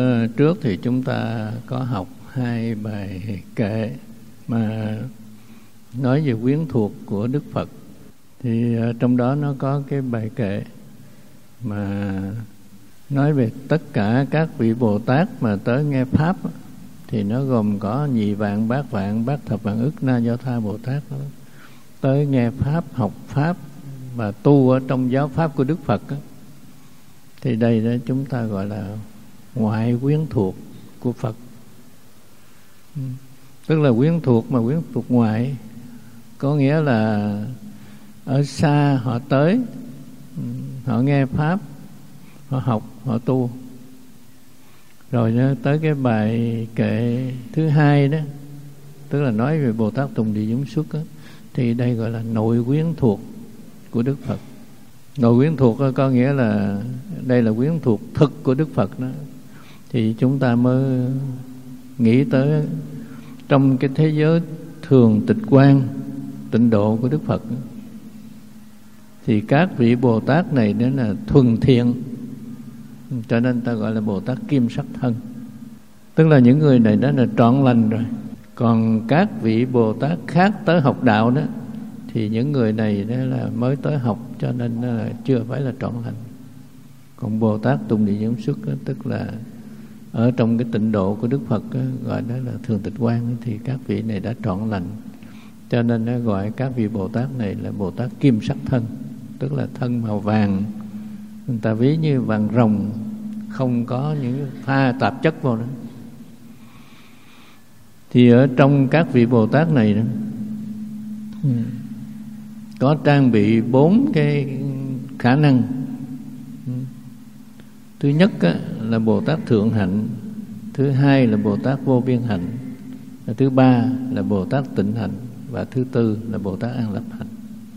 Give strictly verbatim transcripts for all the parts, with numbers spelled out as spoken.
Bữa trước thì chúng ta có học hai bài kệ mà nói về quyến thuộc của Đức Phật. Thì trong đó nó có cái bài kệ mà nói về tất cả các vị Bồ Tát mà tới nghe Pháp, thì nó gồm có nhị vạn, bát vạn, bát thập vạn ức Na Do Tha Bồ Tát đó. Tới nghe Pháp, học Pháp và tu ở trong giáo Pháp của Đức Phật đó. Thì đây đó chúng ta gọi là ngoại quyến thuộc của Phật. Tức là quyến thuộc mà quyến thuộc ngoại, có nghĩa là ở xa họ tới, họ nghe Pháp, họ học, họ tu. Rồi đó, tới cái bài kệ thứ hai đó, tức là nói về Bồ Tát Tùng Địa Giống Xuất đó, thì đây gọi là nội quyến thuộc của Đức Phật. Nội quyến thuộc đó, có nghĩa là đây là quyến thuộc thực của Đức Phật đó. Thì chúng ta mới nghĩ tới trong cái thế giới thường tịch quan, tịnh độ của Đức Phật đó, thì các vị Bồ Tát này đó là thuần thiện, cho nên ta gọi là Bồ Tát Kim Sắc Thân. Tức là những người này đó là trọn lành rồi. Còn các vị Bồ Tát khác tới học đạo đó, thì những người này đó là mới tới học, cho nên là chưa phải là trọn lành. Còn Bồ Tát Tùng Địa Giống Xuất đó, tức là ở trong cái tịnh độ của Đức Phật đó, gọi đó là thường tịch quan, thì các vị này đã trọn lành, cho nên nó gọi các vị Bồ Tát này là Bồ Tát Kim Sắc Thân, tức là thân màu vàng, người ta ví như vàng rồng, không có những pha tạp chất vào đó. Thì ở trong các vị Bồ Tát này đó, có trang bị bốn cái khả năng. Thứ nhất á, là Bồ Tát Thượng Hạnh, thứ hai là Bồ Tát Vô Biên Hạnh, và thứ ba là Bồ Tát Tịnh Hạnh, và thứ tư là Bồ Tát An Lập Hạnh.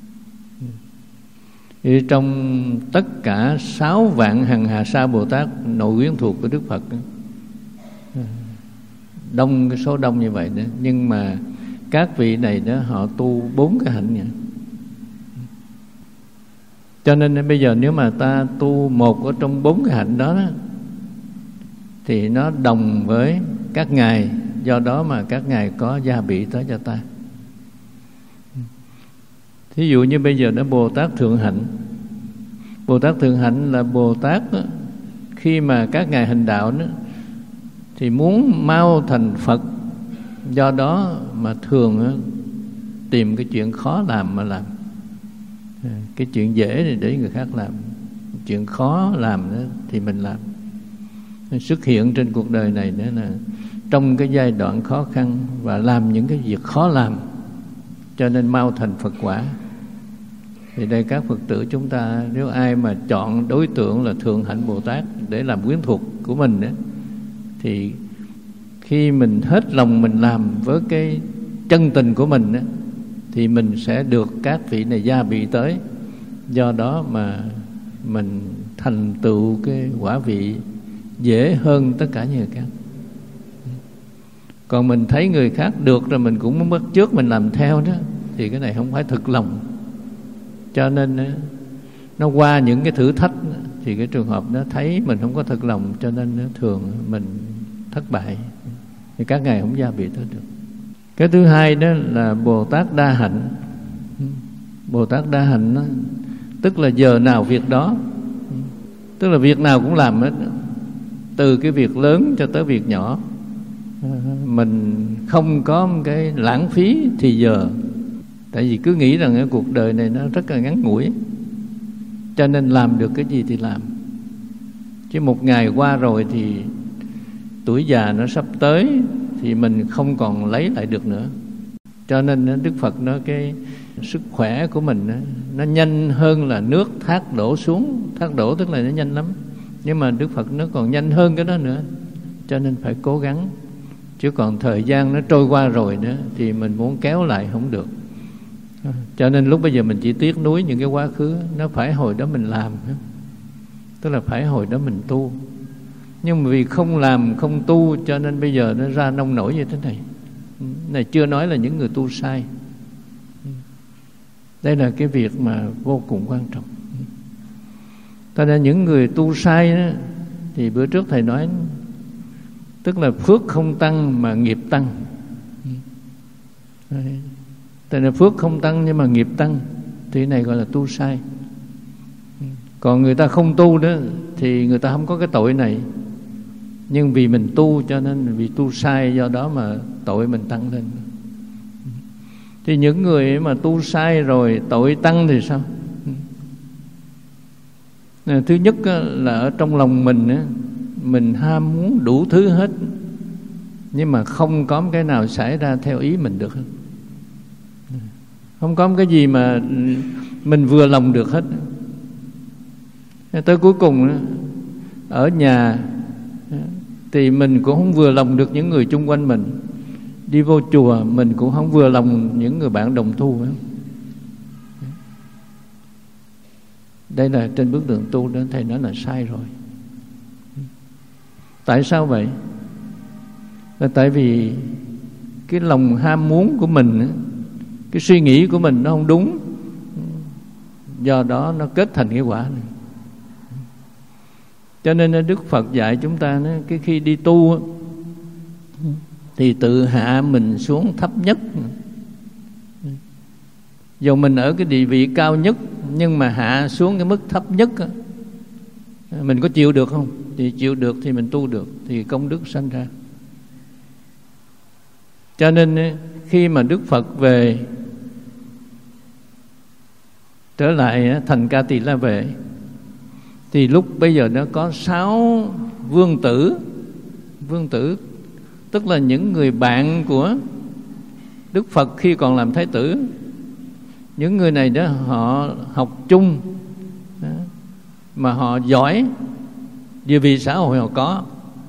Thì trong tất cả sáu vạn hằng hà sa Bồ Tát nội quyến thuộc của Đức Phật, đông cái số đông như vậy đó, nhưng mà các vị này đó họ tu bốn cái hạnh vậy. Cho nên bây giờ nếu mà ta tu một ở trong bốn cái hạnh đó, đó thì nó đồng với các ngài, do đó mà các ngài có gia bị tới cho ta. Thí dụ như bây giờ đó Bồ Tát Thượng Hạnh, Bồ Tát Thượng Hạnh là Bồ Tát đó, khi mà các ngài hành đạo đó, thì muốn mau thành Phật, do đó mà thường đó, tìm cái chuyện khó làm mà làm. Cái chuyện dễ thì để người khác làm, chuyện khó làm đó thì mình làm. Xuất hiện trên cuộc đời này nữa là trong cái giai đoạn khó khăn và làm những cái việc khó làm, cho nên mau thành Phật quả. Thì đây các Phật tử chúng ta, nếu ai mà chọn đối tượng là Thượng Hạnh Bồ Tát để làm quyến thuộc của mình đó, thì khi mình hết lòng mình làm với cái chân tình của mình đó, thì mình sẽ được các vị này gia bị tới, do đó mà mình thành tựu cái quả vị dễ hơn tất cả những người khác. Còn mình thấy người khác được rồi mình cũng muốn bắt chước mình làm theo đó, thì cái này không phải thực lòng. Cho nên nó qua những cái thử thách, thì cái trường hợp nó thấy mình không có thực lòng, cho nên thường mình thất bại, thì các ngài không gia bị tới được. Cái thứ hai đó là Bồ Tát Đa Hạnh. Bồ Tát Đa Hạnh đó, tức là giờ nào việc đó, tức là việc nào cũng làm hết, từ cái việc lớn cho tới việc nhỏ. Mình không có một cái lãng phí thì giờ, tại vì cứ nghĩ rằng cái cuộc đời này nó rất là ngắn ngủi, cho nên làm được cái gì thì làm. Chứ một ngày qua rồi thì tuổi già nó sắp tới, thì mình không còn lấy lại được nữa. Cho nên Đức Phật nói cái sức khỏe của mình nó nhanh hơn là nước thác đổ xuống. Thác đổ tức là nó nhanh lắm, nhưng mà Đức Phật nó còn nhanh hơn cái đó nữa, cho nên phải cố gắng. Chứ còn thời gian nó trôi qua rồi nữa thì mình muốn kéo lại không được. Cho nên lúc bây giờ mình chỉ tiếc nuối những cái quá khứ, nó phải hồi đó mình làm, tức là phải hồi đó mình tu. Nhưng mà vì không làm, không tu, cho nên bây giờ nó ra nông nổi như thế này. Này chưa nói là những người tu sai. Đây là cái việc mà vô cùng quan trọng. Cho nên những người tu sai đó, thì bữa trước thầy nói Tức là phước không tăng mà nghiệp tăng. Tại là phước không tăng nhưng mà nghiệp tăng, thì cái này gọi là tu sai. Còn người ta không tu đó thì người ta không có cái tội này, nhưng vì mình tu cho nên vì tu sai, do đó mà tội mình tăng lên. Thì những người mà tu sai rồi tội tăng thì sao? Thứ nhất là ở trong lòng mình, mình ham muốn đủ thứ hết, nhưng mà không có cái nào xảy ra theo ý mình được hết. Không có cái gì mà mình vừa lòng được hết. Tới cuối cùng ở nhà thì mình cũng không vừa lòng được những người chung quanh mình. Đi vô chùa mình cũng không vừa lòng những người bạn đồng tu. Đây là trên bước đường tu đó, thầy nói là sai rồi. Tại sao vậy? Là tại vì cái lòng ham muốn của mình, cái suy nghĩ của mình nó không đúng, do đó nó kết thành cái quả này. Cho nên Đức Phật dạy chúng ta đó, cái khi đi tu thì tự hạ mình xuống thấp nhất. Dù mình ở cái địa vị cao nhất, nhưng mà hạ xuống cái mức thấp nhất, mình có chịu được không? Thì chịu được thì mình tu được, thì công đức sanh ra. Cho nên khi mà Đức Phật về trở lại thành Ca Tỳ La Vệ, thì lúc bây giờ nó có sáu vương tử. Vương tử tức là những người bạn của Đức Phật khi còn làm Thái tử. Những người này đó họ học chung đó, mà họ giỏi, địa vị xã hội họ có.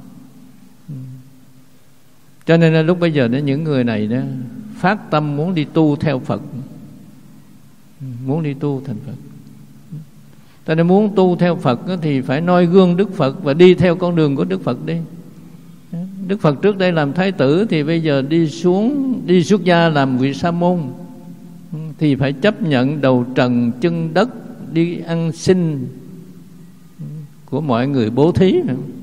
Cho nên là lúc bây giờ đó những người này đó phát tâm muốn đi tu theo Phật, muốn đi tu thành Phật. Ta nên muốn tu theo Phật thì phải noi gương Đức Phật và đi theo con đường của Đức Phật đi. Đức Phật trước đây làm Thái tử, thì bây giờ đi xuống đi xuất gia làm vị sa môn, thì phải chấp nhận đầu trần chân đất, đi ăn xin của mọi người bố thí,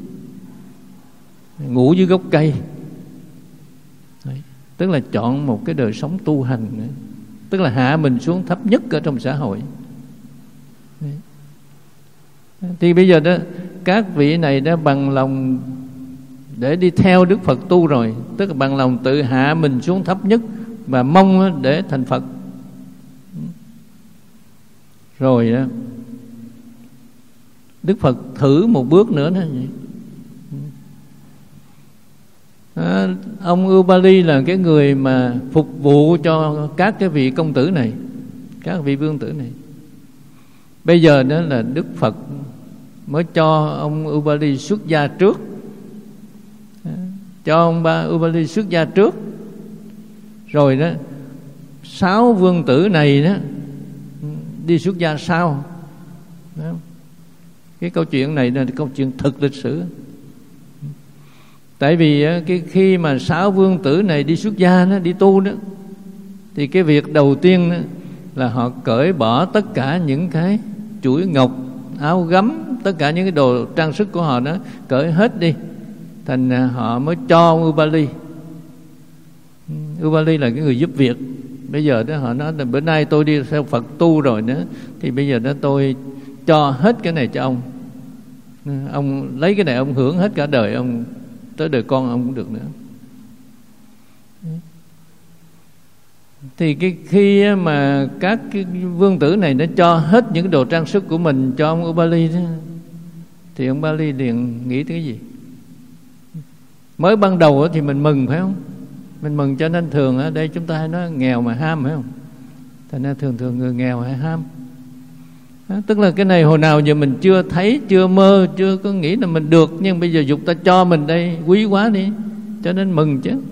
ngủ dưới gốc cây. Đấy, tức là chọn một cái đời sống tu hành, tức là hạ mình xuống thấp nhất ở trong xã hội. Đấy. Thì bây giờ đó các vị này đã bằng lòng để đi theo Đức Phật tu rồi, tức là bằng lòng tự hạ mình xuống thấp nhất và mong để thành Phật. Rồi đó Đức Phật thử một bước nữa đó vậy. À, ông Ubali là cái người mà phục vụ cho các cái vị công tử này, các vị vương tử này. Bây giờ đó là Đức Phật mới cho ông Ubali xuất gia trước, cho ông ba Ubali xuất gia trước, rồi đó sáu vương tử này đó đi xuất gia sau. Đó. Cái câu chuyện này là câu chuyện thực lịch sử. Tại vì cái khi mà sáu vương tử này đi xuất gia đó, đi tu đó, thì cái việc đầu tiên đó là họ cởi bỏ tất cả những cái chuỗi ngọc, áo gấm, tất cả những cái đồ trang sức của họ đó, cởi hết đi. Thành họ mới cho Ubali. Ubali là cái người giúp việc. Bây giờ đó họ nói là bữa nay tôi đi theo Phật tu rồi đó, thì bây giờ đó tôi cho hết cái này cho ông. Ông lấy cái này ông hưởng hết cả đời ông, tới đời con ông cũng được nữa. Thì cái khi mà các cái vương tử này nó cho hết những đồ trang sức của mình cho ông Ubali đó, thì ông Ubali liền nghĩ tới cái gì? Mới ban đầu thì mình mừng phải không? Mình mừng, cho nên thường ở đây chúng ta hay nói nghèo mà ham phải không? Thành ra thường thường người nghèo hay ham. Đó, tức là cái này hồi nào giờ mình chưa thấy, chưa mơ, chưa có nghĩ là mình được, nhưng bây giờ dục ta cho mình đây quý quá đi, cho nên mừng chứ.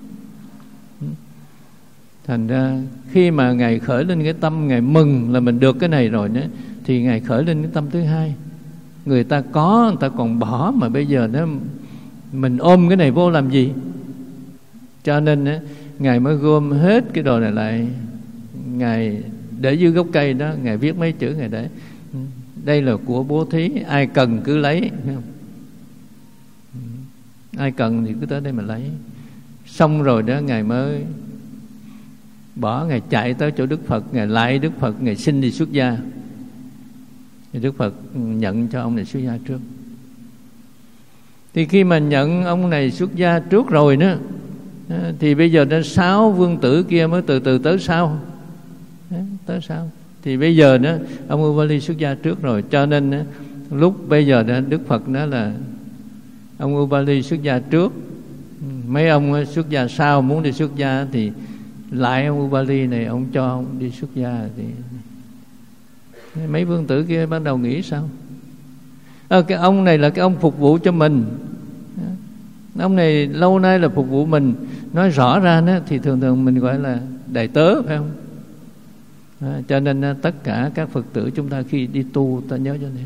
Thành ra khi mà Ngài khởi lên cái tâm Ngài mừng là mình được cái này rồi đó, thì Ngài khởi lên cái tâm thứ hai. Người ta có, người ta còn bỏ, mà bây giờ đó mình ôm cái này vô làm gì? Cho nên đó, Ngài mới gom hết cái đồ này lại, Ngài để dưới gốc cây đó, Ngài viết mấy chữ Ngài để đây là của bố thí, ai cần cứ lấy. ai cần thì cứ tới đây mà lấy. Xong rồi đó Ngài mới bỏ, Ngài chạy tới chỗ Đức Phật, Ngài lại Đức Phật, Ngài xin đi xuất gia. Thì Đức Phật nhận cho ông này xuất gia trước. Thì khi mà nhận ông này xuất gia trước rồi đó, thì bây giờ đến sáu vương tử kia mới từ từ tới sau, tới sau. Thì bây giờ đó ông Ubali xuất gia trước rồi, cho nên đó, lúc bây giờ đó Đức Phật nói là ông Ubali xuất gia trước, mấy ông xuất gia sau muốn đi xuất gia thì lại ông Ubali này ông cho ông đi xuất gia. Thì mấy vương tử kia bắt đầu nghĩ sao? À, cái ông này là cái ông phục vụ cho mình, ông này lâu nay là phục vụ mình. Nói rõ ra đó, thì thường thường mình gọi là đầy tớ, phải không? À, cho nên tất cả các Phật tử chúng ta khi đi tu ta nhớ cho nên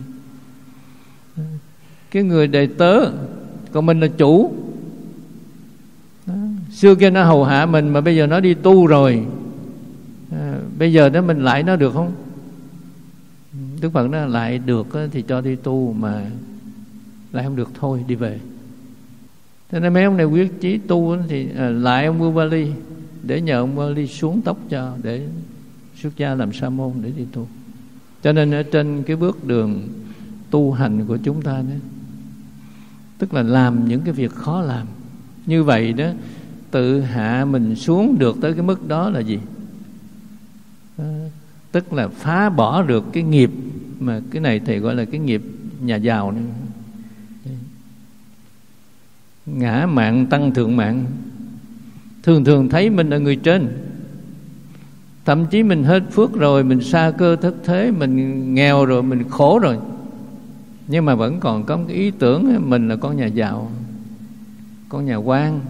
cái người đầy tớ, còn mình là chủ. Đó. Xưa kia nó hầu hạ mình, mà bây giờ nó đi tu rồi, à, bây giờ đó mình lại nó được không? Đức Phật nói lại được thì cho đi tu, mà lại không được thôi đi về. Thế nên mấy ông này quyết chí tu thì à, lại ông Ubali, để nhờ ông Ubali xuống tóc cho, để xuất gia làm sa môn để đi tu. Cho nên ở trên cái bước đường tu hành của chúng ta đó, tức là làm những cái việc khó làm. Như vậy đó, tự hạ mình xuống được tới cái mức đó là gì? À, tức là phá bỏ được cái nghiệp, mà cái này thầy gọi là cái nghiệp nhà giàu này. Ngã mạn tăng thượng mạn. Thường thường thấy mình là người trên, thậm chí mình hết phước rồi, mình sa cơ thất thế, mình nghèo rồi, mình khổ rồi, nhưng mà vẫn còn có cái ý tưởng mình là con nhà giàu, con nhà quan.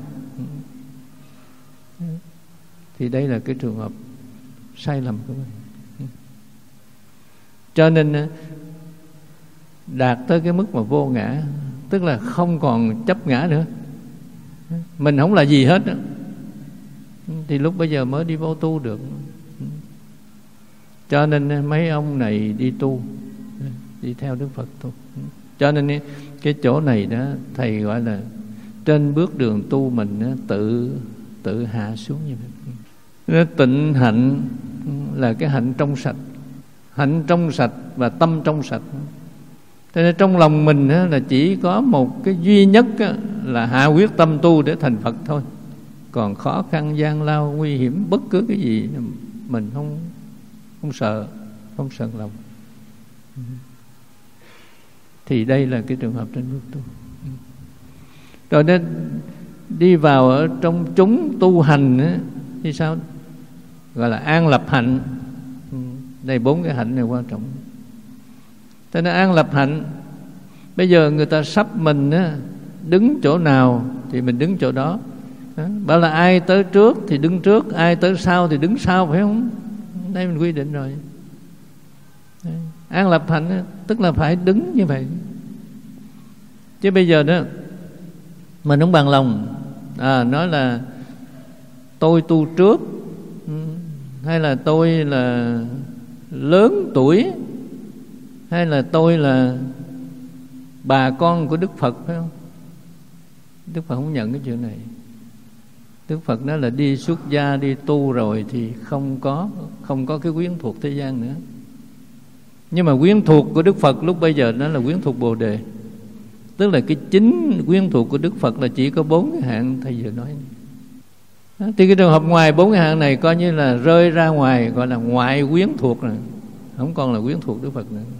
Thì đây là cái trường hợp sai lầm của mình. Cho nên đạt tới cái mức mà vô ngã, tức là không còn chấp ngã nữa, mình không là gì hết đó, thì lúc bây giờ mới đi vô tu được. Cho nên mấy ông này đi tu, đi theo Đức Phật tu. Cho nên cái chỗ này đó thầy gọi là trên bước đường tu mình đó, tự tự hạ xuống như vậy. Tịnh hạnh là cái hạnh trong sạch, hạnh trong sạch và tâm trong sạch. Thế nên trong lòng mình đó, là chỉ có một cái duy nhất đó, là hạ quyết tâm tu để thành Phật thôi. Còn khó khăn, gian lao, nguy hiểm, bất cứ cái gì mình không không sợ, không sợ lòng. Thì đây là cái trường hợp trên bước tu. Rồi nên đi vào ở trong chúng tu hành á, thì sao? Gọi là an lập hạnh. Đây bốn cái hạnh này quan trọng. Thế nên an lập hạnh, bây giờ người ta sắp mình á, đứng chỗ nào thì mình đứng chỗ đó. Bảo là ai tới trước thì đứng trước, ai tới sau thì đứng sau, phải không? Đây mình quy định rồi. Đấy. An lập hạnh tức là phải đứng như vậy. Chứ bây giờ đó mình không bằng lòng à, nói là tôi tu trước, hay là tôi là lớn tuổi, hay là tôi là bà con của Đức Phật, phải không? Đức Phật không nhận cái chuyện này. Đức Phật nói là đi xuất gia, đi tu rồi thì không có không có cái quyến thuộc thế gian nữa. Nhưng mà quyến thuộc của Đức Phật lúc bây giờ nó là quyến thuộc Bồ Đề. Tức là cái chính quyến thuộc của Đức Phật là chỉ có bốn cái hạng thầy vừa nói. Đó, thì cái trường hợp ngoài bốn cái hạng này coi như là rơi ra ngoài, gọi là ngoại quyến thuộc rồi, không còn là quyến thuộc Đức Phật nữa.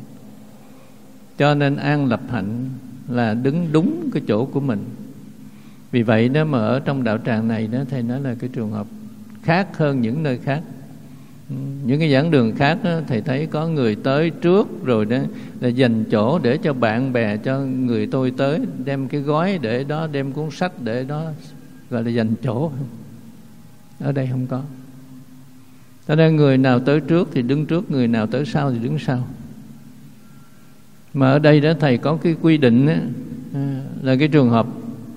Cho nên an lập hạnh là đứng đúng cái chỗ của mình. Vì vậy đó mà ở trong đạo tràng này đó, thầy nói là cái trường hợp khác hơn những nơi khác. Những cái giảng đường khác đó, thầy thấy có người tới trước rồi đó là dành chỗ để cho bạn bè, cho người tôi tới, đem cái gói để đó, đem cuốn sách để đó, gọi là dành chỗ. Ở đây không có. Cho nên người nào tới trước thì đứng trước, người nào tới sau thì đứng sau. Mà ở đây đó thầy có cái quy định đó, là cái trường hợp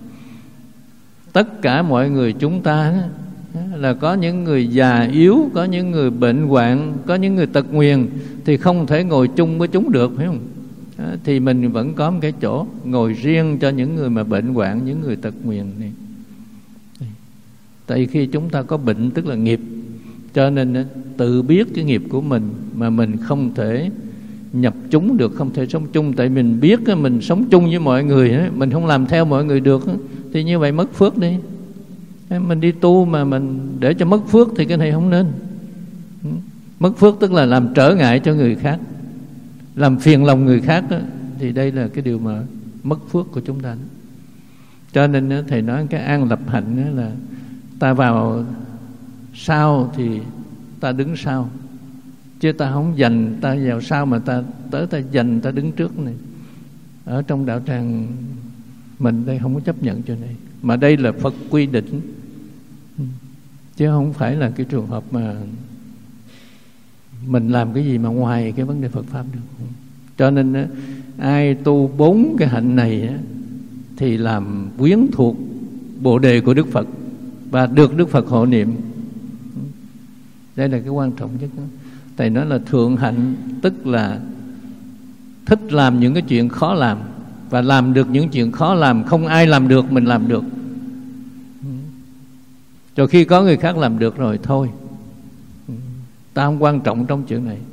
tất cả mọi người chúng ta đó, là có những người già yếu, có những người bệnh hoạn, có những người tật nguyền, thì không thể ngồi chung với chúng được, phải không? thì mình vẫn có một cái chỗ ngồi riêng cho những người mà bệnh hoạn, những người tật nguyền này. Tại khi chúng ta có bệnh tức là nghiệp, cho nên tự biết cái nghiệp của mình mà mình không thể nhập chúng được, không thể sống chung. Tại mình biết mình sống chung với mọi người, mình không làm theo mọi người được, thì như vậy mất phước đi. Mình đi tu mà mình để cho mất phước thì cái này không nên. Mất phước tức là làm trở ngại cho người khác, làm phiền lòng người khác đó, thì đây là cái điều mà mất phước của chúng ta. Cho nên Thầy nói cái an lập hạnh là ta vào sau thì ta đứng sau, chứ ta không dành ta vào sau mà ta tới ta dành ta đứng trước này. Ở trong đạo tràng mình đây không có chấp nhận chuyện này, mà đây là Phật quy định, chứ không phải là cái trường hợp mà mình làm cái gì mà ngoài cái vấn đề Phật Pháp được. Cho nên ai tu bốn cái hạnh này thì làm quyến thuộc Bồ đề của Đức Phật và được Đức Phật hộ niệm. Đây là cái quan trọng nhất. Thầy nói là thượng hạnh tức là thích làm những cái chuyện khó làm, và làm được những chuyện khó làm, không ai làm được mình làm được. Rồi khi có người khác làm được rồi thôi, ta không quan trọng trong chuyện này.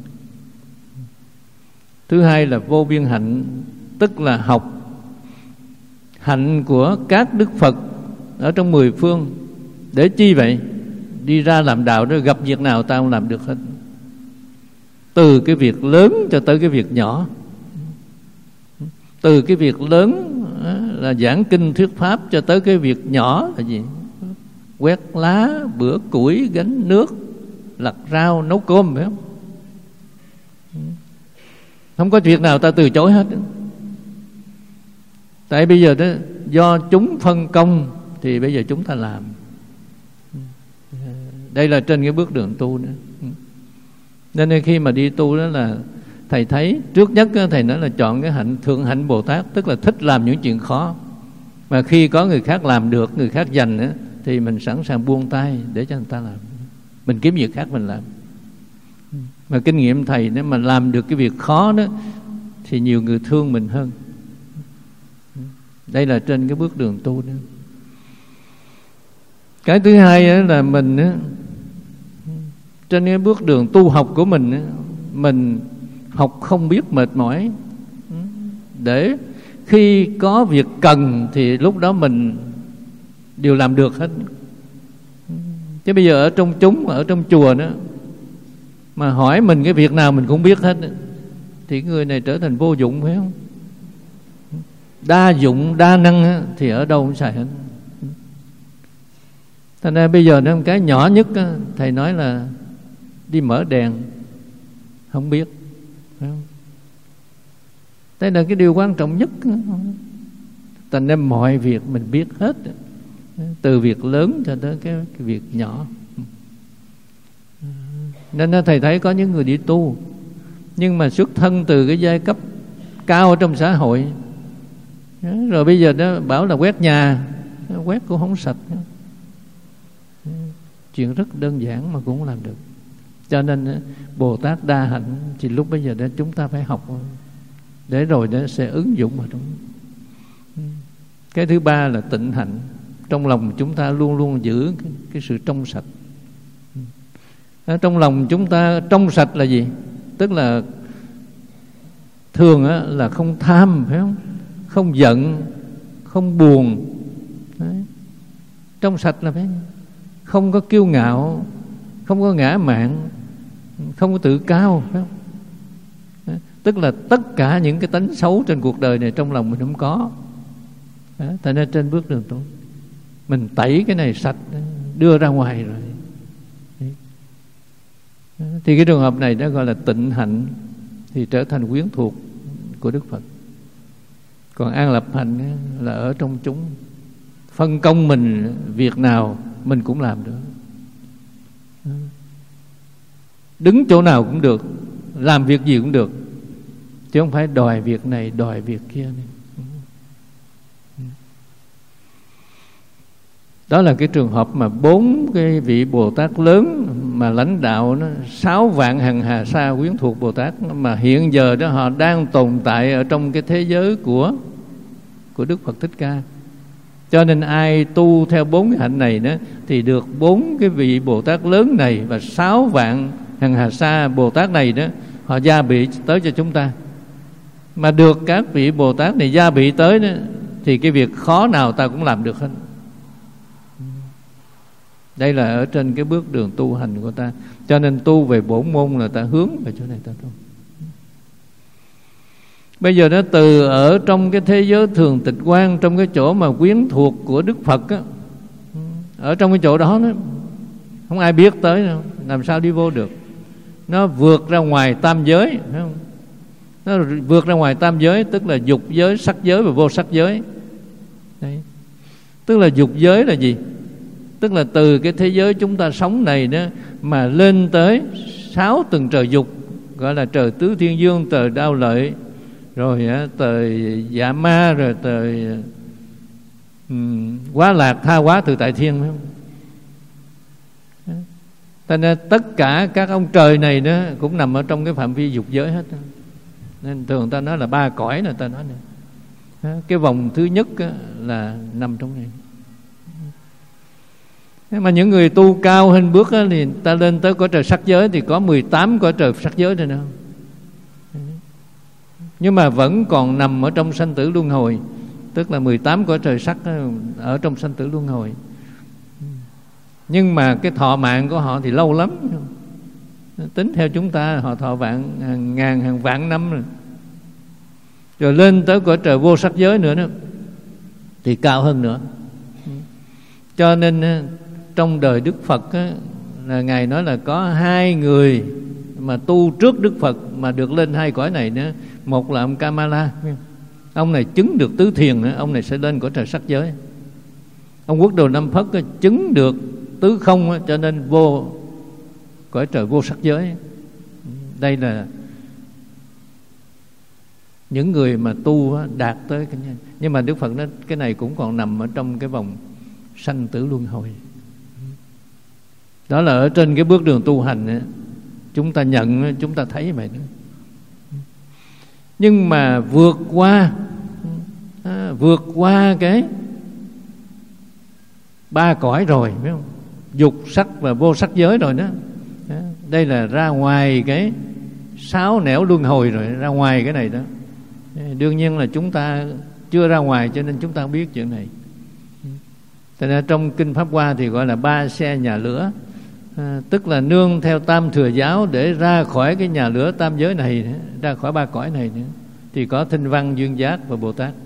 Thứ hai là vô biên hạnh, tức là học hạnh của các Đức Phật ở trong mười phương. Để chi vậy? Đi ra làm đạo đó, gặp việc nào ta không làm được hết, từ cái việc lớn cho tới cái việc nhỏ. Từ cái việc lớn là giảng kinh thuyết pháp cho tới cái việc nhỏ là gì? Quét lá, bữa củi, gánh nước, lặt rau, nấu cơm, phải không? Không có việc nào ta từ chối hết. Tại bây giờ đó do chúng phân công thì bây giờ chúng ta làm. Đây là trên cái bước đường tu nữa. Nên khi mà đi tu đó là Thầy thấy trước nhất Thầy nói là chọn cái hạnh thượng hạnh Bồ Tát, tức là thích làm những chuyện khó. Mà khi có người khác làm được, người khác dành nữa, thì mình sẵn sàng buông tay để cho người ta làm. Mình kiếm việc khác mình làm. Mà kinh nghiệm Thầy nếu mà làm được cái việc khó đó thì nhiều người thương mình hơn. Đây là trên cái bước đường tu đó. Cái thứ hai là mình trên cái bước đường tu học của mình, mình học không biết mệt mỏi, để khi có việc cần thì lúc đó mình đều làm được hết. Chứ bây giờ ở trong chúng, ở trong chùa đó mà hỏi mình cái việc nào mình cũng biết hết, thì người này trở thành vô dụng, phải không? Đa dụng, đa năng thì ở đâu cũng xài hết. Thành ra bây giờ nó cái nhỏ nhất Thầy nói là đi mở đèn không biết, phải không? Đây là cái điều quan trọng nhất. Thành ra mọi việc mình biết hết, từ việc lớn cho tới cái, cái việc nhỏ. Nên Thầy thấy có những người đi tu nhưng mà xuất thân từ cái giai cấp cao ở trong xã hội, rồi bây giờ nó bảo là quét nhà, quét cũng không sạch. Chuyện rất đơn giản mà cũng không làm được. Cho nên Bồ Tát đa hạnh thì lúc bây giờ đó chúng ta phải học, để rồi nó sẽ ứng dụng vào trong. Cái thứ ba là tịnh hạnh. Trong lòng chúng ta luôn luôn giữ cái, cái sự trong sạch. Ở trong lòng chúng ta trong sạch là gì? Tức là thường á, là không tham, phải không? Không giận, không buồn. Đấy. Trong sạch là phải không có kiêu ngạo, không có ngã mạn, không có tự cao, phải không? Đấy. Tức là tất cả những cái tánh xấu trên cuộc đời này trong lòng mình không có. Đấy. Tại nên trên bước đường tu mình tẩy cái này sạch, đưa ra ngoài rồi. Đấy. Thì cái trường hợp này nó gọi là tịnh hạnh, thì trở thành quyến thuộc của Đức Phật. Còn an lập hạnh là ở trong chúng, phân công mình việc nào mình cũng làm được, đứng chỗ nào cũng được, làm việc gì cũng được, chứ không phải đòi việc này đòi việc kia này. Đó là cái trường hợp mà bốn cái vị Bồ Tát lớn mà lãnh đạo nó sáu vạn hằng hà sa quyến thuộc Bồ Tát, mà hiện giờ đó họ đang tồn tại ở trong cái thế giới của của Đức Phật Thích Ca. Cho nên ai tu theo bốn cái hạnh này đó thì được bốn cái vị Bồ Tát lớn này và sáu vạn hằng hà sa Bồ Tát này đó, họ gia bị tới cho chúng ta. Mà được các vị Bồ Tát này gia bị tới đó, thì cái việc khó nào ta cũng làm được hết. Đây là ở trên cái bước đường tu hành của ta. Cho nên tu về bổn môn là ta hướng về chỗ này ta tu. Bây giờ nó từ ở trong cái thế giới thường tịch quan, trong cái chỗ mà quyến thuộc của Đức Phật á, ở trong cái chỗ đó nó không ai biết tới đâu, làm sao đi vô được. Nó vượt ra ngoài tam giới, phải không? Nó vượt ra ngoài tam giới, tức là dục giới, sắc giới và vô sắc giới. Đấy. Tức là dục giới là gì? Tức là từ cái thế giới chúng ta sống này đó mà lên tới sáu tầng trời dục, gọi là trời tứ thiên dương, trời đao lợi, rồi trời dạ ma, rồi trời um, quá lạc, tha hóa, tự tại thiên, phải không? Cho nên tất cả các ông trời này đó cũng nằm ở trong cái phạm vi dục giới hết. Nên thường ta nói là ba cõi là ta nói này. Cái vòng thứ nhất là nằm trong này. Thế mà những người tu cao hơn bước á, thì ta lên tới cõi trời sắc giới thì có mười tám cõi trời sắc giới rồi đâu. Nhưng mà vẫn còn nằm ở trong sanh tử luân hồi, tức là mười tám cõi trời sắc ở trong sanh tử luân hồi. Nhưng mà cái thọ mạng của họ thì lâu lắm. Tính theo chúng ta họ thọ vạn hàng ngàn hàng vạn năm rồi. Rồi lên tới cõi trời vô sắc giới nữa đó, thì cao hơn nữa. Cho nên trong đời Đức Phật á, là Ngài nói là có hai người mà tu trước Đức Phật mà được lên hai cõi này nữa. Một là ông Kamala, ông này chứng được tứ thiền, ông này sẽ lên cõi trời sắc giới. Ông Quốc Đồ Nam Phất chứng được tứ không, cho nên vô cõi trời vô sắc giới. Đây là những người mà tu đạt tới cái này. Nhưng mà Đức Phật nói cái này cũng còn nằm ở trong cái vòng sanh tử luân hồi. Đó là ở trên cái bước đường tu hành, chúng ta nhận, chúng ta thấy vậy đó. Nhưng mà vượt qua à, vượt qua cái ba cõi rồi, biết không? Dục sắc và vô sắc giới rồi đó. Đây là ra ngoài cái sáu nẻo luân hồi rồi, ra ngoài cái này đó. Đương nhiên là chúng ta chưa ra ngoài, cho nên chúng ta không biết chuyện này. Thế nên trong Kinh Pháp Hoa thì gọi là ba xe nhà lửa, à, tức là nương theo tam thừa giáo để ra khỏi cái nhà lửa tam giới này, ra khỏi ba cõi này nữa, thì có Thanh Văn, Duyên Giác và Bồ Tát.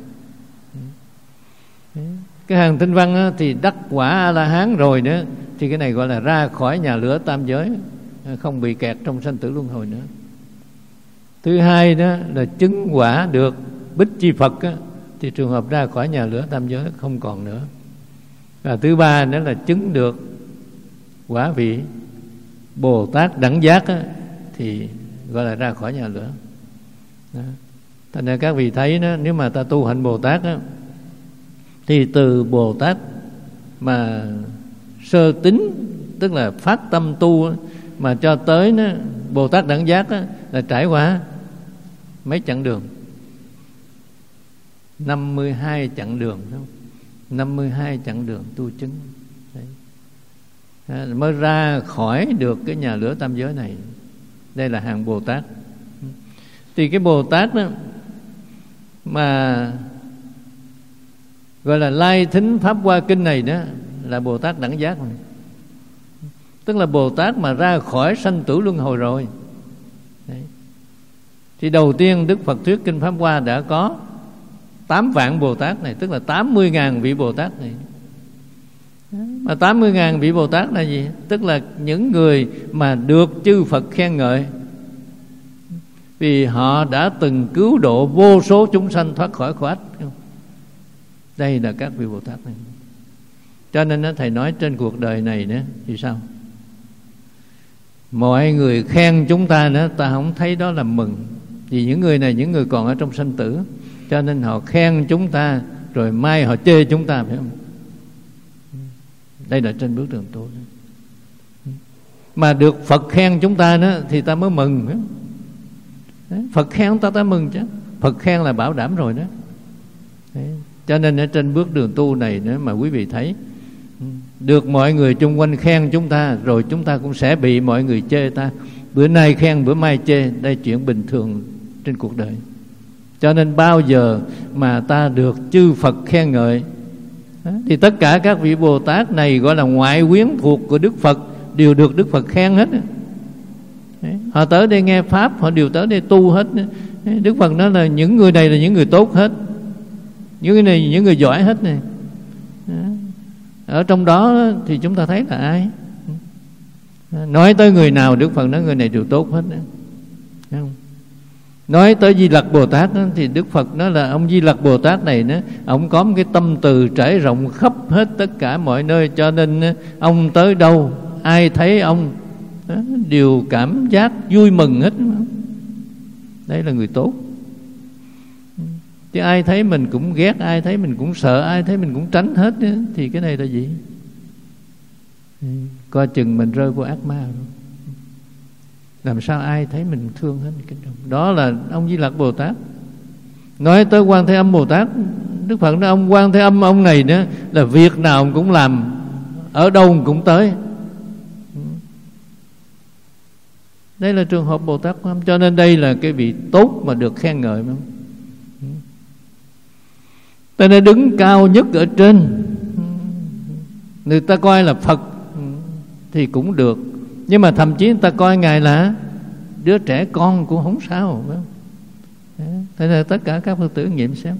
Cái hàng Thanh Văn á, thì đắc quả A-la-hán rồi nữa, thì cái này gọi là ra khỏi nhà lửa tam giới, không bị kẹt trong sanh tử luân hồi nữa. Thứ hai đó là chứng quả được Bích Chi Phật á, thì trường hợp ra khỏi nhà lửa tam giới không còn nữa. Và thứ ba nữa là chứng được quả vị Bồ Tát đẳng giác á, thì gọi là ra khỏi nhà lửa. Đó. Thành ra các vị thấy đó, nếu mà ta tu hạnh Bồ Tát á, thì từ Bồ Tát mà sơ tín, tức là phát tâm tu á, mà cho tới đó, Bồ Tát đẳng giác á, là trải qua mấy chặng đường? năm mươi hai chặng đường, đúng không? năm mươi hai chặng đường tu chứng. Đấy. À, mới ra khỏi được cái nhà lửa tam giới này. Đây là hàng Bồ Tát. Thì cái Bồ Tát đó mà gọi là lai thính Pháp Hoa Kinh này đó là Bồ Tát đẳng giác này. Tức là Bồ Tát mà ra khỏi sanh tử luân hồi rồi. Đấy. Thì đầu tiên Đức Phật thuyết Kinh Pháp Hoa đã có tám vạn Bồ Tát này, tức là tám mươi ngàn vị Bồ Tát này. Mà tám mươi ngàn vị Bồ Tát là gì? Tức là những người mà được chư Phật khen ngợi vì họ đã từng cứu độ vô số chúng sanh thoát khỏi khổ ách. Đây là các vị Bồ Tát này. Cho nên Thầy nói trên cuộc đời này nữa thì sao? Mọi người khen chúng ta nữa, ta không thấy đó là mừng. Vì những người này những người còn ở trong sanh tử, cho nên họ khen chúng ta, rồi mai họ chê chúng ta, phải không? Đây là trên bước đường tu. mà được Phật khen chúng ta đó thì ta mới mừng. Phật khen ta ta mừng chứ. Phật khen là bảo đảm rồi đó. Đấy. Cho nên ở trên bước đường tu này nữa mà quý vị thấy, được mọi người chung quanh khen chúng ta, rồi chúng ta cũng sẽ bị mọi người chê ta. Bữa nay khen bữa mai chê, đây chuyện bình thường trên cuộc đời. Cho nên bao giờ mà ta được chư Phật khen ngợi thì tất cả các vị Bồ Tát này gọi là ngoại quyến thuộc của Đức Phật đều được Đức Phật khen hết. Họ tới đây nghe Pháp, họ đều tới đây tu hết. Đức Phật nói là những người này là những người tốt hết, những người này những người giỏi hết này. Ở trong đó thì chúng ta thấy là ai? Nói tới người nào Đức Phật nói người này đều tốt hết đó. Thấy không? Nói tới Di Lặc Bồ Tát đó, thì Đức Phật nói là ông Di Lặc Bồ Tát này đó, ông có một cái tâm từ trải rộng khắp hết tất cả mọi nơi, cho nên ông tới đâu ai thấy ông đó, đều cảm giác vui mừng hết. Đấy là người tốt. Chứ ai thấy mình cũng ghét, ai thấy mình cũng sợ, ai thấy mình cũng tránh hết đó, thì cái này là gì? Coi chừng mình rơi vô ác ma rồi. Làm sao ai thấy mình thương hết? Đó là ông Di Lặc Bồ Tát. Nói tới Quan Thế Âm Bồ Tát, Đức Phật nói ông Quan Thế Âm ông này đó là việc nào ông cũng làm, ở đâu ông cũng tới. Đây là trường hợp Bồ Tát Quan. Cho nên đây là cái vị tốt mà được khen ngợi mà. Ta nên đứng cao nhất ở trên, người ta coi là Phật thì cũng được, nhưng mà thậm chí người ta coi Ngài là đứa trẻ con cũng không sao. Thế nên tất cả các Phật tử nghiệm xem.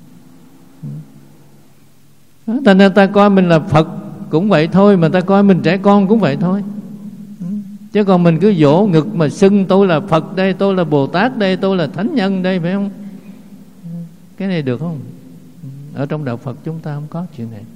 Thế nên ta coi mình là Phật cũng vậy thôi, mà ta coi mình trẻ con cũng vậy thôi. Chứ còn mình cứ vỗ ngực mà xưng tôi là Phật đây, tôi là Bồ Tát đây, tôi là Thánh Nhân đây, phải không? Cái này được không? Ở trong đạo Phật chúng ta không có chuyện này.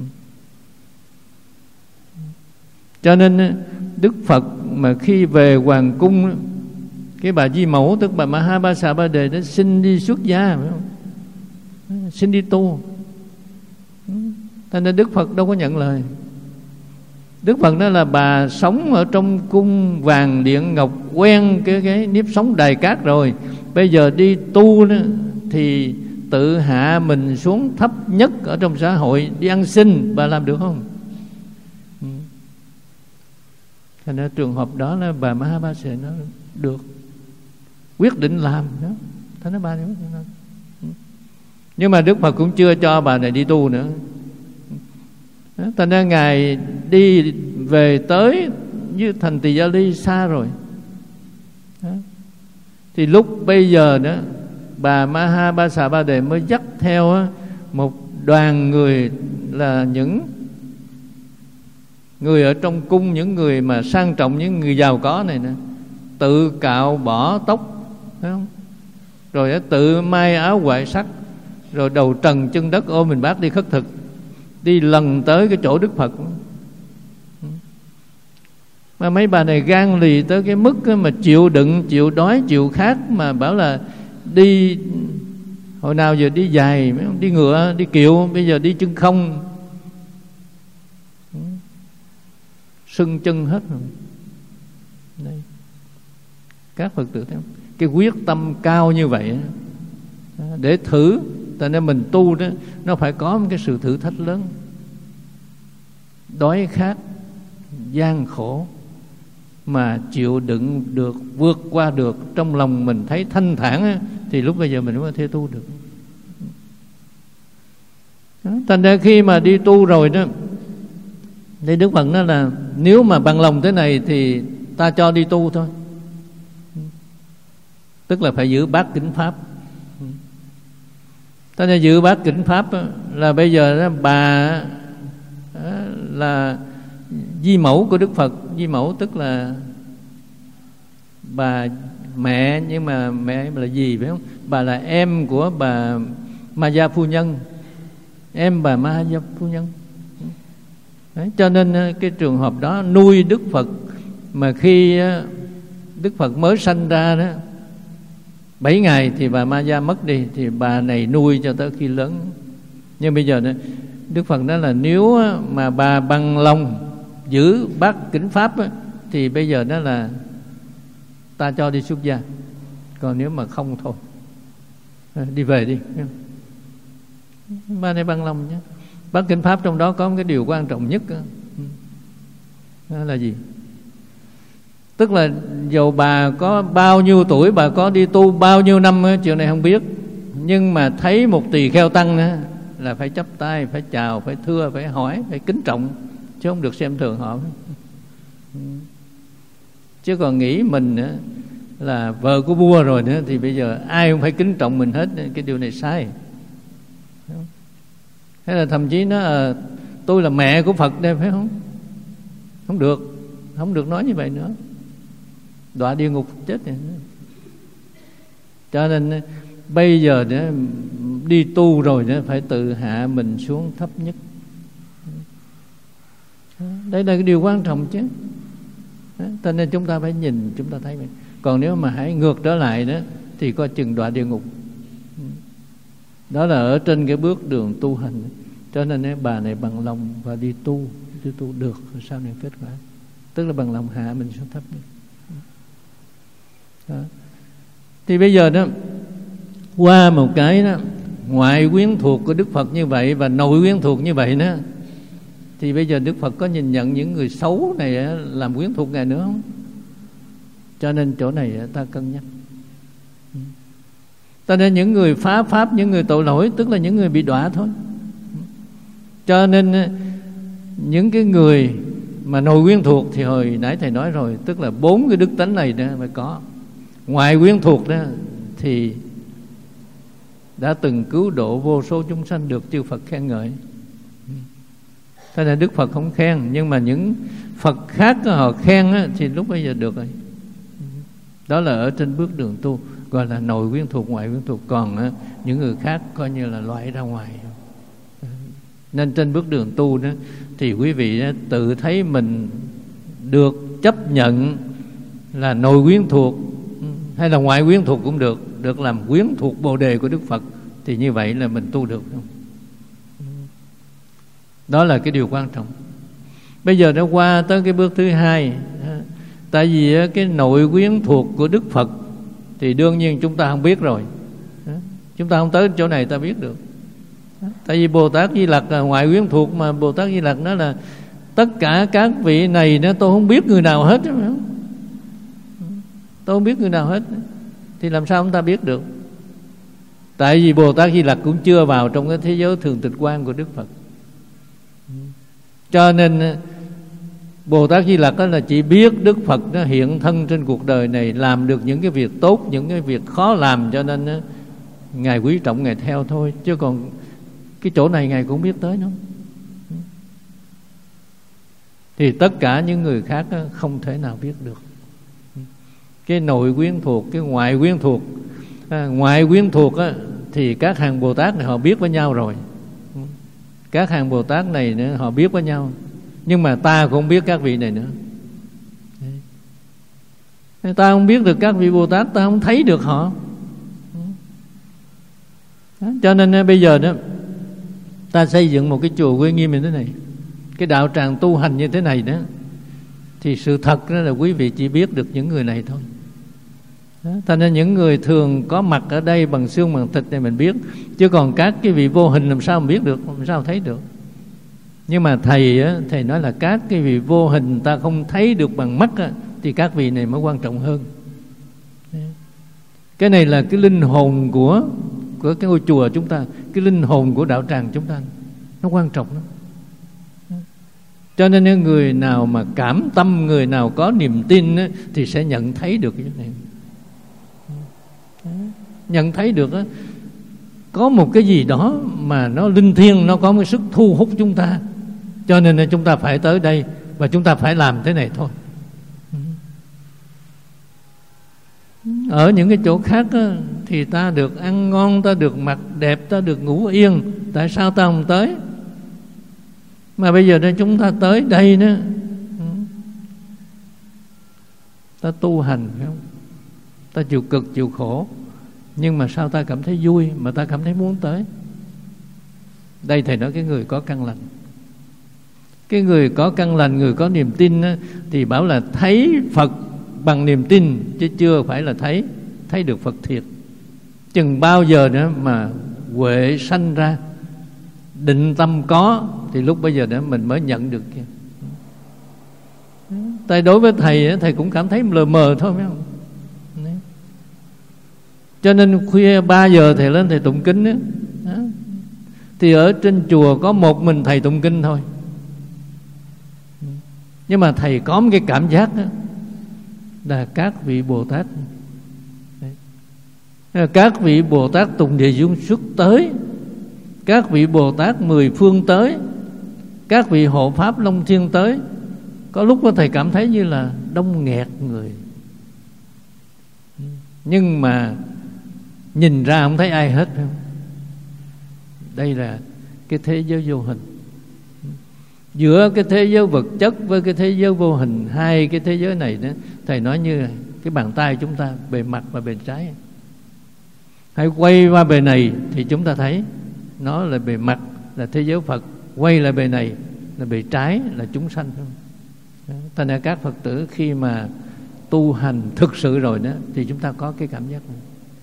Cho nên Đức Phật mà khi về hoàng cung, cái bà Di Mẫu tức bà Mahabasa Đề đã xin đi xuất gia, phải không? Xin đi tu. Cho nên Đức Phật đâu có nhận lời. Đức Phật nói là bà sống ở trong cung vàng điện ngọc, quen cái, cái nếp sống đài cát rồi, bây giờ đi tu đó, thì tự hạ mình xuống thấp nhất ở trong xã hội, đi ăn xin, bà làm được không? Thành ra trường hợp đó là bà Mahabasa nó được, quyết định làm đó. Thế nó bà nói. Nhưng mà Đức Phật cũng chưa cho bà này đi tu nữa. Thành ra Ngài đi về tới như thành Tỳ Gia Ly xa rồi đó. Thì lúc bây giờ đó bà Mahabasa Ba Đề mới dắt theo một đoàn người, là những người ở trong cung, những người mà sang trọng, những người giàu có này nè, tự cạo bỏ tóc, thấy không? Rồi tự may áo ngoại sắc, rồi đầu trần chân đất ôm mình bát đi khất thực, đi lần tới cái chỗ Đức Phật. Mà mấy bà này gan lì tới cái mức mà chịu đựng, chịu đói, chịu khát, mà bảo là đi hồi nào giờ đi giày, đi ngựa, đi kiệu, bây giờ đi chân không, sưng chân hết rồi. Đây. Các Phật tử thấy cái quyết tâm cao như vậy để thử. Tại nên mình tu đó, nó phải có một cái sự thử thách lớn, đói khát, gian khổ, mà chịu đựng được, vượt qua được, trong lòng mình thấy thanh thản á, thì lúc bây giờ mình mới có thể tu được. Thành ra khi mà đi tu rồi đó, thì Đức Phật nói là nếu mà bằng lòng thế này thì ta cho đi tu thôi. Tức là phải giữ bát kính pháp. Ta nên giữ bát kính pháp đó, là bây giờ đó, bà đó, là Di Mẫu của Đức Phật. Di Mẫu tức là bà mẹ, nhưng mà mẹ là gì phải không? Bà là em của bà Ma Gia Phu Nhân, em bà Ma Gia Phu Nhân. Đấy, cho nên cái trường hợp đó nuôi Đức Phật, mà khi Đức Phật mới sanh ra đó bảy ngày thì bà Ma Gia mất đi, thì bà này nuôi cho tới khi lớn. Nhưng bây giờ đó, Đức Phật nói là nếu mà bà bằng lòng giữ bát kính pháp á, thì bây giờ đó là ta cho đi xuất gia, còn nếu mà không thôi đi về đi. Ba này bằng lòng nhé. Bát Kinh Pháp trong đó có một cái điều quan trọng nhất đó, đó là gì? Tức là dầu bà có bao nhiêu tuổi, bà có đi tu bao nhiêu năm, chuyện này không biết, nhưng mà thấy một tỳ kheo tăng đó, là phải chắp tay, phải chào, phải thưa, phải hỏi, phải kính trọng, chứ không được xem thường họ. Chứ còn nghĩ mình nữa là vợ của vua rồi nữa thì bây giờ ai cũng phải kính trọng mình hết, cái điều này sai. Hay là thậm chí nó à, tôi là mẹ của Phật đây, phải không? Không được, không được nói như vậy nữa, đọa địa ngục chết này. Cho nên bây giờ đó, đi tu rồi đó, phải tự hạ mình xuống thấp nhất. Đây là cái điều quan trọng chứ. Cho nên chúng ta phải nhìn, chúng ta thấy vậy. Còn nếu mà hãy ngược trở lại đó thì có chừng đọa địa ngục. Đó là ở trên cái bước đường tu hành. Cho nên bà này bằng lòng và đi tu, đi tu được rồi sau này kết quả. Tức là bằng lòng hạ mình xuống thấp nhất. Đó. Thì bây giờ đó, qua một cái đó, ngoại quyến thuộc của Đức Phật như vậy và nội quyến thuộc như vậy đó, thì bây giờ Đức Phật có nhìn nhận những người xấu này làm quyến thuộc Ngài nữa không? Cho nên chỗ này ta cân nhắc. Cho nên những người phá pháp, những người tội lỗi, tức là những người bị đọa thôi. Cho nên những cái người mà nội quyến thuộc thì hồi nãy thầy nói rồi, tức là bốn cái đức tánh này đó phải có. Ngoại quyến thuộc đó thì đã từng cứu độ vô số chúng sanh được chư Phật khen ngợi. Thế nên Đức Phật không khen, nhưng mà những Phật khác họ khen á, thì lúc bây giờ được rồi. Đó là ở trên bước đường tu, gọi là nội quyến thuộc, ngoại quyến thuộc. Còn á, những người khác coi như là loại ra ngoài. Nên trên bước đường tu đó thì quý vị đó, tự thấy mình được chấp nhận là nội quyến thuộc hay là ngoại quyến thuộc cũng được, được làm quyến thuộc Bồ đề của Đức Phật, thì như vậy là mình tu được không? Đó là cái điều quan trọng. Bây giờ nó qua tới cái bước thứ hai. Tại vì cái nội quyến thuộc của Đức Phật thì đương nhiên chúng ta không biết rồi. Chúng ta không tới chỗ này ta biết được. Tại vì Bồ Tát Di Lặc là ngoại quyến thuộc, mà Bồ Tát Di Lặc nói là tất cả các vị này nó tôi không biết người nào hết. Tôi không biết người nào hết. Thì làm sao chúng ta biết được? Tại vì Bồ Tát Di Lặc cũng chưa vào trong cái thế giới thường tịch quan của Đức Phật. Cho nên Bồ Tát Di Lặc đó là chỉ biết Đức Phật nó hiện thân trên cuộc đời này, làm được những cái việc tốt, những cái việc khó làm, cho nên đó, Ngài quý trọng, Ngài theo thôi. Chứ còn cái chỗ này Ngài cũng biết tới nó. Thì tất cả những người khác đó, không thể nào biết được. Cái nội quyến thuộc, cái ngoại quyến thuộc. à, Ngoại quyến thuộc á, thì các hàng Bồ Tát này họ biết với nhau rồi. Các hàng Bồ Tát này nữa, họ biết với nhau. Nhưng mà ta cũng không biết các vị này nữa. Ta không biết được các vị Bồ Tát, ta không thấy được họ. Đó. Cho nên bây giờ đó, ta xây dựng một cái chùa Uy Nghiêm như thế này, cái đạo tràng tu hành như thế này đó, thì sự thật đó là quý vị chỉ biết được những người này thôi. Đó. Cho nên những người thường có mặt ở đây bằng xương bằng thịt này mình biết, chứ còn các cái vị vô hình làm sao mình biết được, làm sao thấy được. Nhưng mà thầy á, thầy nói là các cái vị vô hình ta không thấy được bằng mắt á, thì các vị này mới quan trọng hơn. Cái này là cái linh hồn của của cái ngôi chùa chúng ta, cái linh hồn của đạo tràng chúng ta, nó quan trọng lắm. Cho nên người nào mà cảm tâm, người nào có niềm tin á, thì sẽ nhận thấy được cái chuyện này. Nhận thấy được á, có một cái gì đó mà nó linh thiêng, nó có một sức thu hút chúng ta, cho nên chúng ta phải tới đây và chúng ta phải làm thế này thôi. Ở những cái chỗ khác á, thì ta được ăn ngon, ta được mặc đẹp, ta được ngủ yên. Tại sao ta không tới? Mà bây giờ đây chúng ta tới đây đó, ta tu hành, phải không? Ta chịu cực, chịu khổ, nhưng mà sao ta cảm thấy vui, mà ta cảm thấy muốn tới. Đây thầy nói cái người có căn lành. Cái người có căn lành, người có niềm tin á, thì bảo là thấy Phật bằng niềm tin, chứ chưa phải là thấy thấy được Phật thiệt. Chừng bao giờ nữa mà huệ sanh ra, định tâm có, thì lúc bây giờ đó mình mới nhận được kia. Tại đối với thầy, thầy cũng cảm thấy lờ mờ thôi, phải không? Cho nên khuya ba giờ thầy lên thầy tụng kinh đó. Đó. Thì ở trên chùa có một mình thầy tụng kinh thôi, nhưng mà thầy có một cái cảm giác đó, là các vị Bồ Tát Đấy. Các vị Bồ Tát Tùng Địa Dung xuất tới, các vị Bồ Tát mười phương tới, các vị hộ pháp Long Thiên tới. Có lúc đó thầy cảm thấy như là đông nghẹt người, nhưng mà nhìn ra không thấy ai hết, phải không? Đây là cái thế giới vô hình. Giữa cái thế giới vật chất với cái thế giới vô hình, hai cái thế giới này đó, thầy nói như cái bàn tay chúng ta, bề mặt và bề trái. Hãy quay qua bề này thì chúng ta thấy nó là bề mặt, là thế giới Phật. Quay lại bề này là bề trái, là chúng sanh. Thành ra các Phật tử khi mà tu hành thực sự rồi đó, thì chúng ta có cái cảm giác này.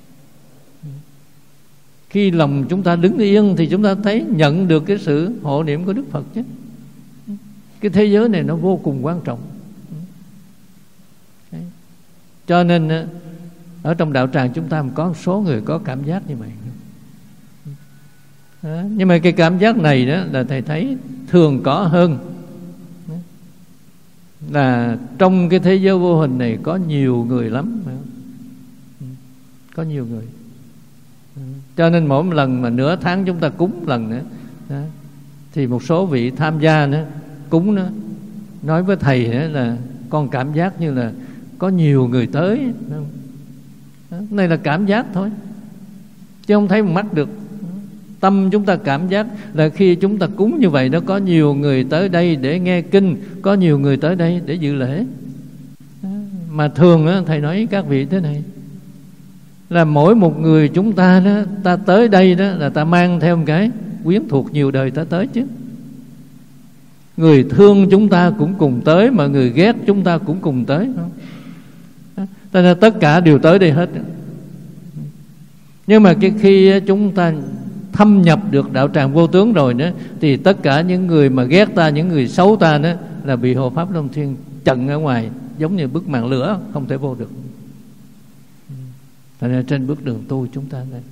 Khi lòng chúng ta đứng yên thì chúng ta thấy, nhận được cái sự hộ niệm của Đức Phật chứ. Cái thế giới này nó vô cùng quan trọng. Đấy. Cho nên ở trong đạo tràng chúng ta có một số người có cảm giác như vậy. Đó. Nhưng mà cái cảm giác này đó là thầy thấy thường có hơn. Đó. Là trong cái thế giới vô hình này có nhiều người lắm. Có nhiều người. Cho nên mỗi một lần mà nửa tháng chúng ta cúng lần nữa đó, thì một số vị tham gia nữa cúng nữa nói với thầy nữa là con cảm giác như là có nhiều người tới. Đó, này là cảm giác thôi, chứ không thấy bằng mắt được. Tâm chúng ta cảm giác là khi chúng ta cúng như vậy, nó có nhiều người tới đây để nghe kinh, có nhiều người tới đây để dự lễ. Đó, mà thường đó, thầy nói với các vị thế này, là mỗi một người chúng ta đó, ta tới đây đó là ta mang theo một cái quyến thuộc nhiều đời ta tới chứ. Người thương chúng ta cũng cùng tới, mà người ghét chúng ta cũng cùng tới. Cho nên tất cả đều tới đây hết. Nhưng mà cái khi chúng ta thâm nhập được đạo tràng vô tướng rồi nữa, thì tất cả những người mà ghét ta, những người xấu ta đó, là bị hộ pháp Long Thiên chặn ở ngoài, giống như bức màn lửa, không thể vô được. Thành ra trên bước đường tu chúng ta đây,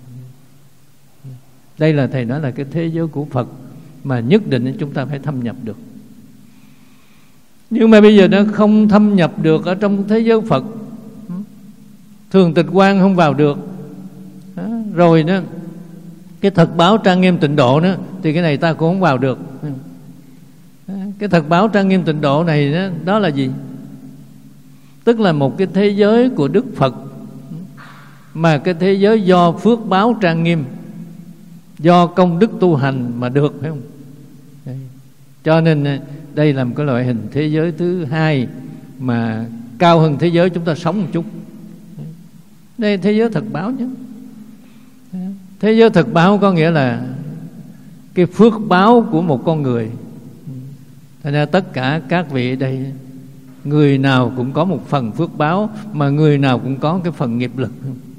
đây là thầy nói là cái thế giới của Phật mà nhất định chúng ta phải thâm nhập được. Nhưng mà bây giờ nó không thâm nhập được ở trong thế giới Phật, thường tịch quan không vào được. Đó, rồi đó cái thật báo trang nghiêm tịnh độ đó, thì cái này ta cũng không vào được. Đó, cái thật báo trang nghiêm tịnh độ này đó, đó là gì? Tức là một cái thế giới của Đức Phật, mà cái thế giới do phước báo trang nghiêm, do công đức tu hành mà được, phải không? Đây. Cho nên đây là một cái loại hình thế giới thứ hai mà cao hơn thế giới chúng ta sống một chút. Đây là thế giới thật báo chứ. Thế giới thật báo có nghĩa là cái phước báo của một con người. Thành ra tất cả các vị ở đây, người nào cũng có một phần phước báo, mà người nào cũng có cái phần nghiệp lực.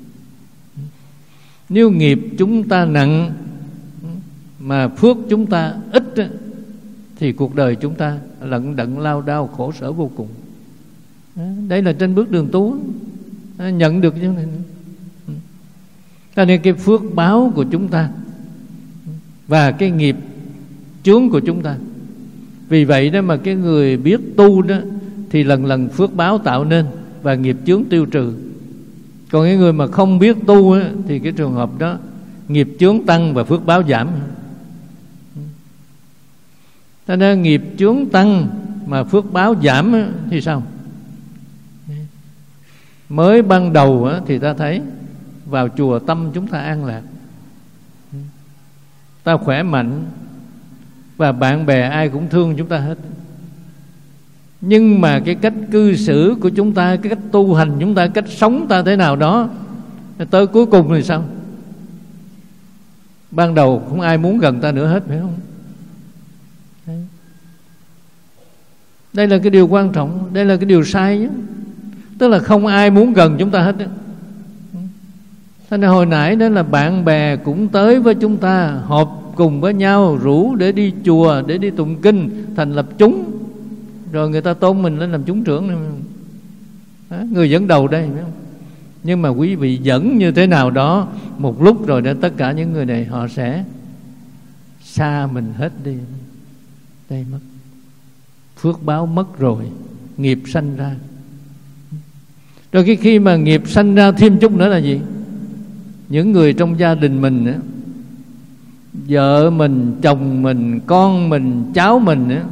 Nếu nghiệp chúng ta nặng mà phước chúng ta ít, thì cuộc đời chúng ta lận đận lao đao khổ sở vô cùng. Đây là trên bước đường tu nhận được như này. Cho nên cái phước báo của chúng ta và cái nghiệp chướng của chúng ta, vì vậy đó mà cái người biết tu đó thì lần lần phước báo tạo nên và nghiệp chướng tiêu trừ. Còn cái người mà không biết tu á, thì cái trường hợp đó nghiệp chướng tăng và phước báo giảm. Cho nên nghiệp chướng tăng mà phước báo giảm á, thì sao? Mới ban đầu á, thì ta thấy vào chùa tâm chúng ta an lạc, ta khỏe mạnh, và bạn bè ai cũng thương chúng ta hết. Nhưng mà cái cách cư xử của chúng ta, cái cách tu hành chúng ta, cách sống ta thế nào đó, tới cuối cùng thì sao? Ban đầu không ai muốn gần ta nữa hết, phải không? Đấy. Đây là cái điều quan trọng, đây là cái điều sai nhé. Tức là không ai muốn gần chúng ta hết đó. Thế nên hồi nãy đó là bạn bè cũng tới với chúng ta, họp cùng với nhau, rủ để đi chùa, để đi tụng kinh, thành lập chúng. Rồi người ta tôn mình lên làm chúng trưởng này. Đó, người dẫn đầu đây, phải không? Nhưng mà quý vị dẫn như thế nào đó, một lúc rồi đó tất cả những người này họ sẽ xa mình hết đi. Đây mất, phước báo mất rồi, nghiệp sanh ra. Rồi cái khi mà nghiệp sanh ra thêm chút nữa là gì? Những người trong gia đình mình á, vợ mình, chồng mình, con mình, cháu mình á,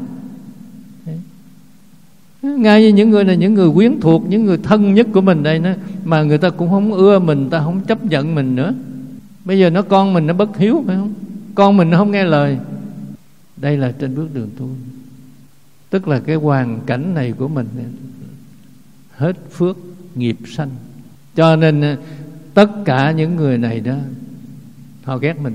ngay như những người này, những người quyến thuộc, những người thân nhất của mình đây đó, mà người ta cũng không ưa mình, ta không chấp nhận mình nữa. Bây giờ nó con mình nó bất hiếu, phải không? Con mình nó không nghe lời. Đây là trên bước đường tu. Tức là cái hoàn cảnh này của mình hết phước, nghiệp sanh. Cho nên tất cả những người này đó, họ ghét mình.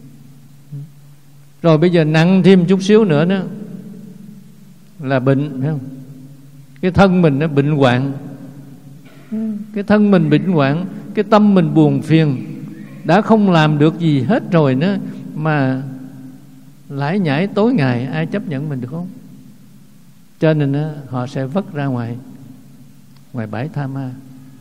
Rồi bây giờ nặng thêm chút xíu nữa đó là bệnh, phải không? Cái thân mình nó bệnh hoạn, cái thân mình bệnh hoạn, cái tâm mình buồn phiền, đã không làm được gì hết rồi đó, mà lải nhải tối ngày, ai chấp nhận mình được không? Cho nên đó, họ sẽ vất ra ngoài ngoài bãi tha ma.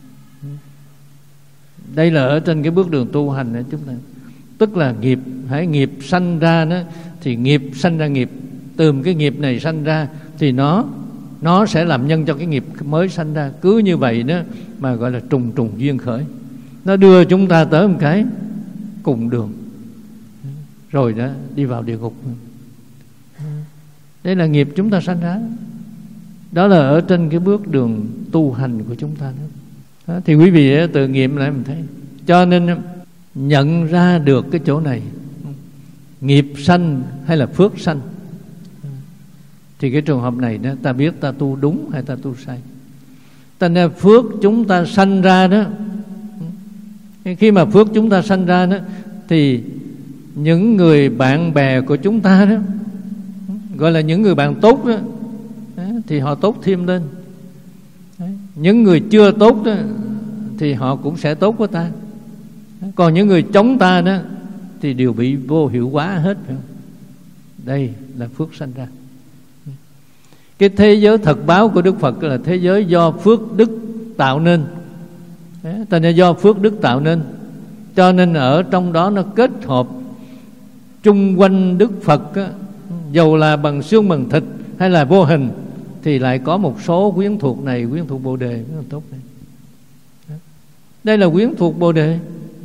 Đây là ở trên cái bước đường tu hành đó chúng ta. Tức là nghiệp, hãy nghiệp sanh ra đó, thì nghiệp sanh ra nghiệp. Từ cái nghiệp này sanh ra thì nó Nó sẽ làm nhân cho cái nghiệp mới sanh ra. Cứ như vậy đó mà gọi là trùng trùng duyên khởi. Nó đưa chúng ta tới một cái cùng đường, rồi đó đi vào địa ngục. Đây là nghiệp chúng ta sanh ra. Đó là ở trên cái bước đường tu hành của chúng ta đó. Đó, thì quý vị tự nghiệm lại mình thấy. Cho nên nhận ra được cái chỗ này, nghiệp sanh hay là phước sanh, thì cái trường hợp này đó, ta biết ta tu đúng hay ta tu sai. Ta nên phước chúng ta sanh ra đó, khi mà phước chúng ta sanh ra đó, thì những người bạn bè của chúng ta đó, gọi là những người bạn tốt đó, thì họ tốt thêm lên. Những người chưa tốt đó, thì họ cũng sẽ tốt với ta. Còn những người chống ta đó thì đều bị vô hiệu hóa hết. Đây là phước sanh ra. Cái thế giới thật báo của Đức Phật là thế giới do phước đức tạo nên. Ta nên do phước đức tạo nên. Cho nên ở trong đó nó kết hợp chung quanh Đức Phật á, dầu là bằng xương bằng thịt hay là vô hình, thì lại có một số quyến thuộc này, quyến thuộc Bồ Đề rất là tốt này. Đây là quyến thuộc Bồ Đề.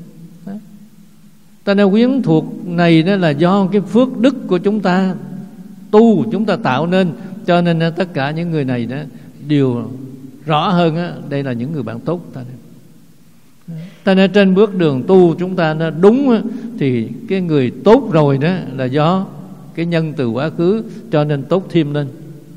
Ta nên quyến thuộc này đó là do cái phước đức của chúng ta tu, chúng ta tạo nên. Cho nên tất cả những người này đó đều rõ hơn đó, đây là những người bạn tốt ta. Ta nên trên bước đường tu chúng ta nó đúng đó, thì cái người tốt rồi đó là do cái nhân từ quá khứ, cho nên tốt thêm lên.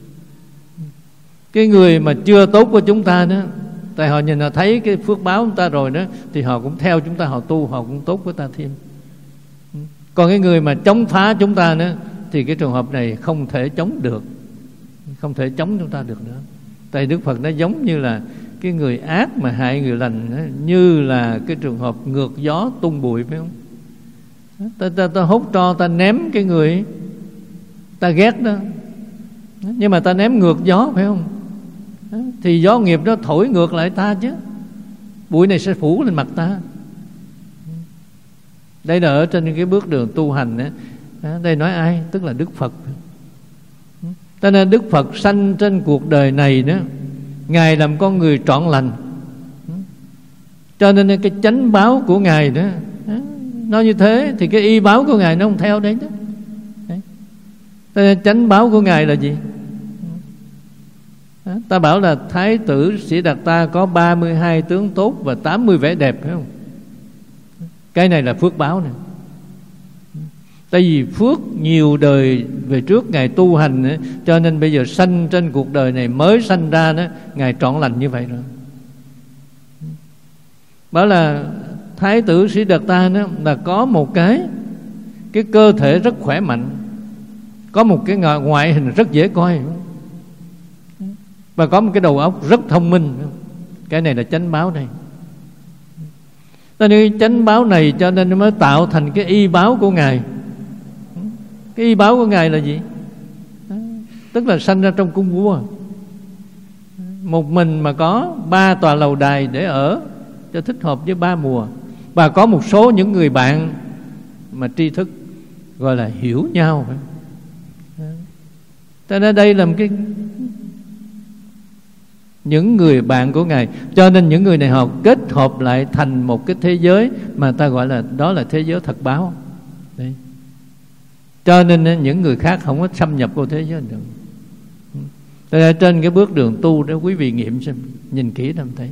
Cái người mà chưa tốt của chúng ta đó, tại họ nhìn họ thấy cái phước báo chúng ta rồi đó, thì họ cũng theo chúng ta, họ tu, họ cũng tốt với ta thêm. Còn cái người mà chống phá chúng ta đó, thì cái trường hợp này không thể chống được, không thể chống chúng ta được nữa. Tại Đức Phật nó giống như là cái người ác mà hại người lành đó, như là cái trường hợp ngược gió tung bụi, phải không? Ta, ta, ta hút tro, ta ném cái người ta ghét đó, nhưng mà ta ném ngược gió, phải không? Thì gió nghiệp nó thổi ngược lại ta chứ, bụi này sẽ phủ lên mặt ta. Đây là ở trên cái bước đường tu hành đó. Đây nói ai? Tức là Đức Phật. Cho nên Đức Phật sanh trên cuộc đời này đó, Ngài làm con người trọn lành. Cho nên cái chánh báo của Ngài đó, nó như thế, thì cái y báo của Ngài nó không theo đấy đó. Cho nên chánh báo của Ngài là gì? Ta bảo là Thái tử Sĩ Đạt Ta có ba mươi hai tướng tốt và tám mươi vẻ đẹp, phải không? Cái này là phước báo này. Tại vì phước nhiều đời về trước Ngài tu hành ấy, cho nên bây giờ sanh trên cuộc đời này mới sanh ra đó, Ngài trọn lành như vậy rồi. Bảo là Thái tử Sĩ Đạt Ta đó là có một cái cái cơ thể rất khỏe mạnh, có một cái ngoại hình rất dễ coi. và có một cái đầu óc rất thông minh. Cái này là chánh báo này. Cho nên chánh báo này cho nên nó mới tạo thành cái y báo của Ngài. Cái y báo của Ngài là gì? Tức là sanh ra trong cung vua, một mình mà có ba tòa lầu đài để ở cho thích hợp với ba mùa, và có một số những người bạn mà tri thức, gọi là hiểu nhau. Cho nên đây là một cái những người bạn của Ngài. Cho nên những người này họ kết hợp lại thành một cái thế giới mà ta gọi là đó là thế giới thật báo. Đấy. Cho nên những người khác không có xâm nhập vào thế giới được. Tại trên cái bước đường tu đó quý vị nghiệm xem, nhìn kỹ làm thấy.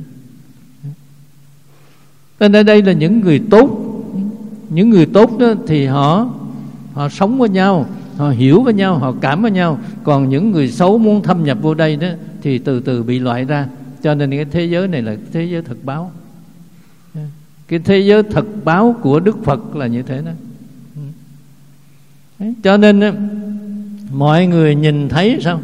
Cho nên đây là những người tốt. Những người tốt đó thì họ họ sống với nhau, họ hiểu với nhau, họ cảm với nhau. Còn những người xấu muốn thâm nhập vô đây đó thì từ từ bị loại ra. Cho nên cái thế giới này là thế giới thật báo. Cái thế giới thật báo của Đức Phật là như thế đó. Cho nên mọi người nhìn thấy sao?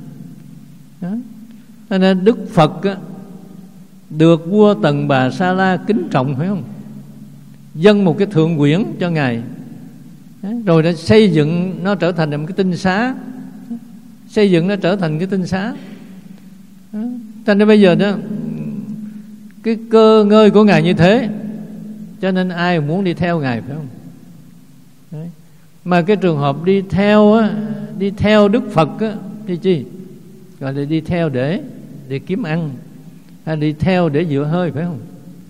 Cho nên Đức Phật được vua Tần Bà Sa La kính trọng, phải không? Dâng một cái thượng quyển cho Ngài, rồi đã xây dựng nó trở thành một cái tinh xá, xây dựng nó trở thành cái tinh xá. Cho nên bây giờ đó, cái cơ ngơi của Ngài như thế, cho nên ai muốn đi theo Ngài, phải không? Đấy. Mà cái trường hợp đi theo á, đi theo Đức Phật á, thì chi? Gọi là đi theo để để kiếm ăn, hay đi theo để dựa hơi, phải không?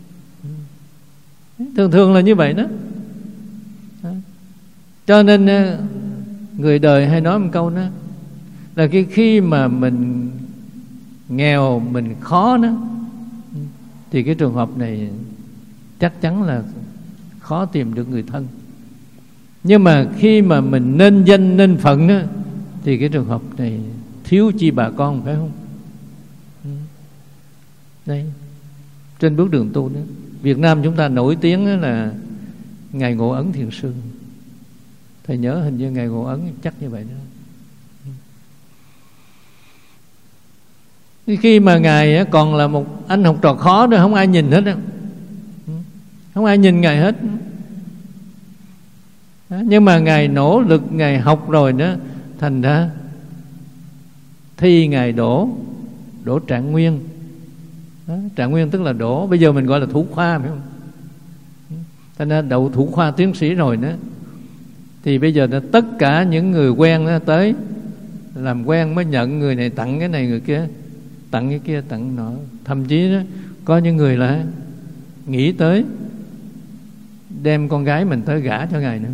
Thường thường là như vậy đó. Cho nên người đời hay nói một câu đó là cái khi mà mình nghèo, mình khó đó, thì cái trường hợp này chắc chắn là khó tìm được người thân. Nhưng mà khi mà mình nên danh nên phận đó, thì cái trường hợp này thiếu chi bà con, phải không? Đây, trên bước đường tu đó, Việt Nam chúng ta nổi tiếng là Ngài Ngộ Ấn Thiền Sư. Thầy nhớ hình như Ngài Ngộ Ấn chắc như vậy đó. Khi mà Ngài còn là một anh học trò khó đó, không ai nhìn hết đó. Không ai nhìn Ngài hết. Nhưng mà Ngài nỗ lực, Ngài học rồi đó, thành ra thi Ngài đỗ Đỗ Trạng Nguyên đó, Trạng Nguyên tức là đỗ, bây giờ mình gọi là thủ khoa, phải không? Thành ra đậu thủ khoa tiến sĩ rồi đó, thì bây giờ là tất cả những người quen đó tới làm quen mới nhận người này tặng cái này, người kia tặng cái kia, tặng nọ. Thậm chí đó có những người là nghĩ tới đem con gái mình tới gả cho Ngài nữa.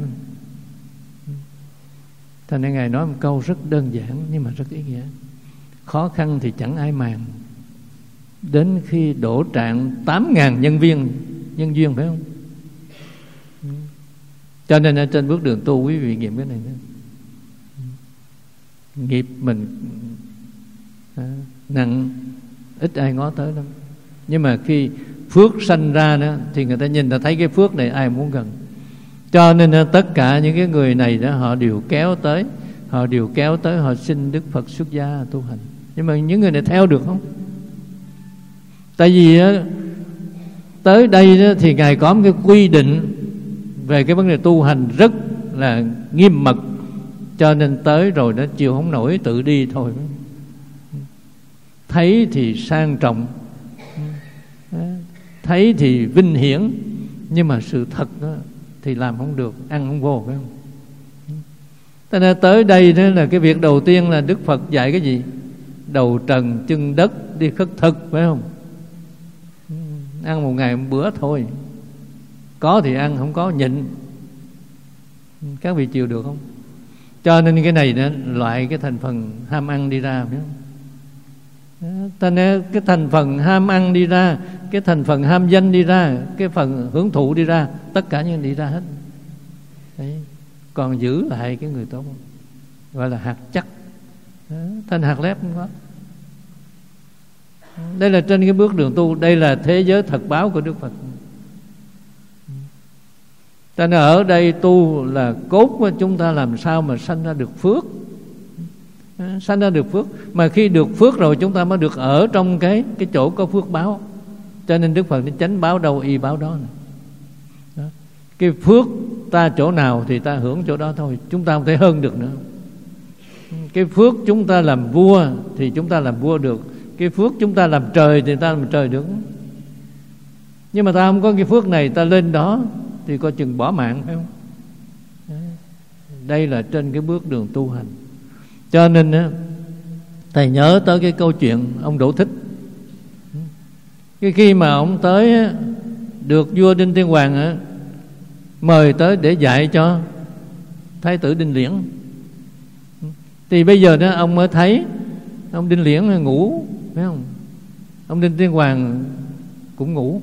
Thành ra Ngài nói một câu rất đơn giản nhưng mà rất ý nghĩa: khó khăn thì chẳng ai màng, đến khi đổ trạng tám ngàn nhân viên nhân duyên, phải không? Cho nên ở trên bước đường tu quý vị nghiệm cái này đó. Nghiệp mình à, nặng, ít ai ngó tới lắm. Nhưng mà khi phước sanh ra đó, thì người ta nhìn, ta thấy cái phước này ai muốn gần. Cho nên tất cả những cái người này đó, họ đều kéo tới, họ đều kéo tới, họ xin Đức Phật xuất gia tu hành. Nhưng mà những người này theo được không? Tại vì tới đây đó, thì Ngài có một cái quy định về cái vấn đề tu hành rất là nghiêm mật. Cho nên tới rồi đó chịu không nổi, tự đi thôi. Thấy thì sang trọng, thấy thì vinh hiển, nhưng mà sự thật đó thì làm không được, ăn không vô, phải không? Cho nên tới đây đó là cái việc đầu tiên là Đức Phật dạy cái gì? Đầu trần chân đất, đi khất thực, phải không? Ăn một ngày một bữa thôi, có thì ăn, không có nhịn. Các vị chịu được không? Cho nên cái này đó, loại cái thành phần ham ăn đi ra, phải không? Cho nên cái thành phần ham ăn đi ra, cái thành phần ham danh đi ra, cái phần hưởng thụ đi ra, tất cả những đi ra hết. Đấy. Còn giữ lại cái người tốt, gọi là hạt chắc. Thành hạt lép không có. Đây là trên cái bước đường tu, đây là thế giới thật báo của Đức Phật. Cho nên ở đây tu là cốt của chúng ta làm sao mà sanh ra được phước. sanh ra được phước. Mà khi được phước rồi chúng ta mới được ở trong cái cái chỗ có phước báo. Cho nên Đức Phật nói chánh báo đâu y báo đó, đó. Cái phước ta chỗ nào thì ta hưởng chỗ đó thôi, chúng ta không thể hơn được nữa. Cái phước chúng ta làm vua thì chúng ta làm vua được, cái phước chúng ta làm trời thì ta làm trời được. Nhưng mà ta không có cái phước này, ta lên đó thì coi chừng bỏ mạng, phải không? Đây là trên cái bước đường tu hành. Cho nên á, thầy nhớ tới cái câu chuyện ông Đỗ Thích. Cái khi mà ông tới á, được vua Đinh Tiên Hoàng á, mời tới để dạy cho Thái tử Đinh Liễn. Thì bây giờ đó ông mới thấy ông Đinh Liễn ngủ, phải không? Ông Đinh Tiên Hoàng cũng ngủ.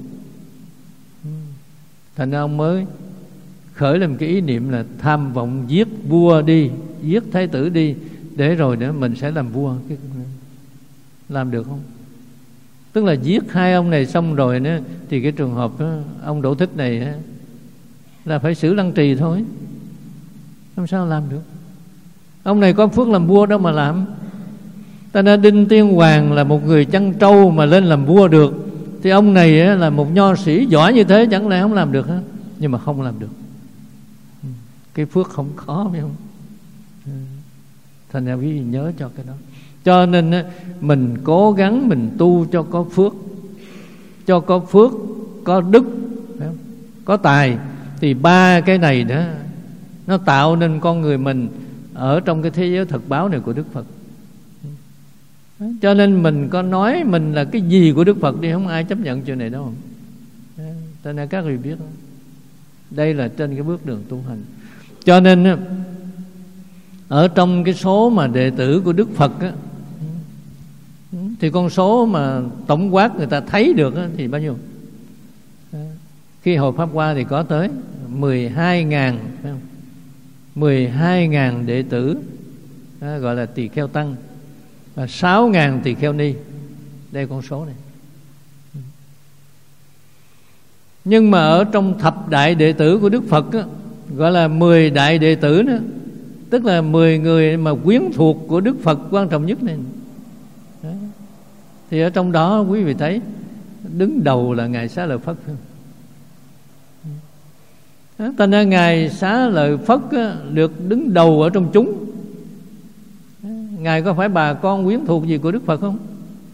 Thành ra ông mới khởi lên cái ý niệm là tham vọng giết vua đi, giết thái tử đi, để rồi nữa mình sẽ làm vua. Làm được không? Tức là giết hai ông này xong rồi nữa, thì cái trường hợp đó, ông Đỗ Thích này đó, là phải xử lăng trì thôi. Làm sao làm được? Ông này có phước làm vua đâu mà làm. Ta nên Đinh Tiên Hoàng là một người chăn trâu mà lên làm vua được, thì ông này là một nho sĩ giỏi như thế, chẳng lẽ không làm được hả? Nhưng mà không làm được. Cái phước không khó, phải không? Thành ra quý vị nhớ cho cái đó. Cho nên mình cố gắng mình tu cho có phước, cho có phước, có đức, phải không? Có tài. Thì ba cái này đó nó tạo nên con người mình ở trong cái thế giới thật báo này của Đức Phật. Cho nên mình có nói mình là cái gì của Đức Phật đi, không ai chấp nhận chuyện này đâu. Cho nên các vị biết, đây là trên cái bước đường tu hành. Cho nên ở trong cái số mà đệ tử của Đức Phật á, thì con số mà tổng quát người ta thấy được á, thì bao nhiêu? Khi hồi Pháp Hoa thì có tới mười hai ngàn, phải không? mười hai ngàn đệ tử, đó, gọi là tỳ kheo tăng, và sáu ngàn tỳ kheo ni. Đây con số này. Nhưng mà ở trong thập đại đệ tử của Đức Phật á, gọi là mười đại đệ tử nữa, tức là mười người mà quyến thuộc của Đức Phật quan trọng nhất này. Đấy. Thì ở trong đó quý vị thấy đứng đầu là Ngài Xá Lợi Phất. Thành ra Ngài Xá Lợi Phất á, được đứng đầu ở trong chúng. Ngài có phải bà con quyến thuộc gì của Đức Phật không?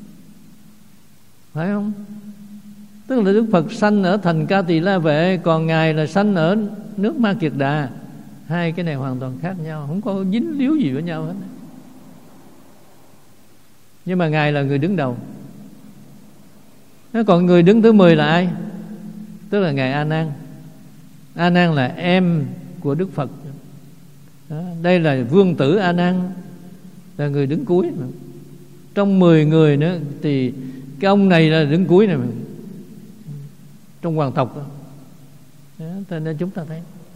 Phải không? Tức là Đức Phật sanh ở thành Ca Tỳ La Vệ, còn Ngài là sanh ở nước Ma Kiệt Đà. Hai cái này hoàn toàn khác nhau, không có dính líu gì với nhau hết. Nhưng mà Ngài là người đứng đầu. Còn người đứng thứ mười là ai? Tức là Ngài A Nan. A Nan là em của Đức Phật. Đó, đây là vương tử A Nan, là người đứng cuối. Trong mười người nữa thì cái ông này là đứng cuối này, trong hoàng tộc đó. Đó, nên chúng ta thấy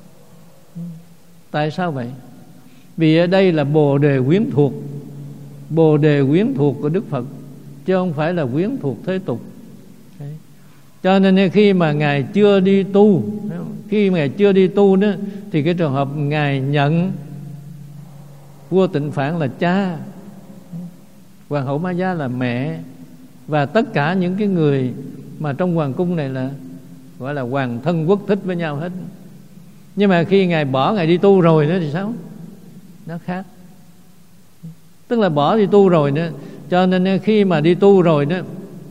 tại sao vậy? Vì ở đây là bồ đề quyến thuộc, bồ đề quyến thuộc của Đức Phật, chứ không phải là quyến thuộc thế tục. Đấy. Cho nên khi mà Ngài chưa đi tu, khi mà Ngài chưa đi tu đó, thì cái trường hợp Ngài nhận vua Tịnh Phạn là cha, hoàng hậu Ma Gia là mẹ, và tất cả những cái người mà trong hoàng cung này là gọi là hoàng thân quốc thích với nhau hết. Nhưng mà khi Ngài bỏ, Ngài đi tu rồi nữa thì sao? Nó khác. Tức là bỏ đi tu rồi nữa. Cho nên khi mà đi tu rồi đó,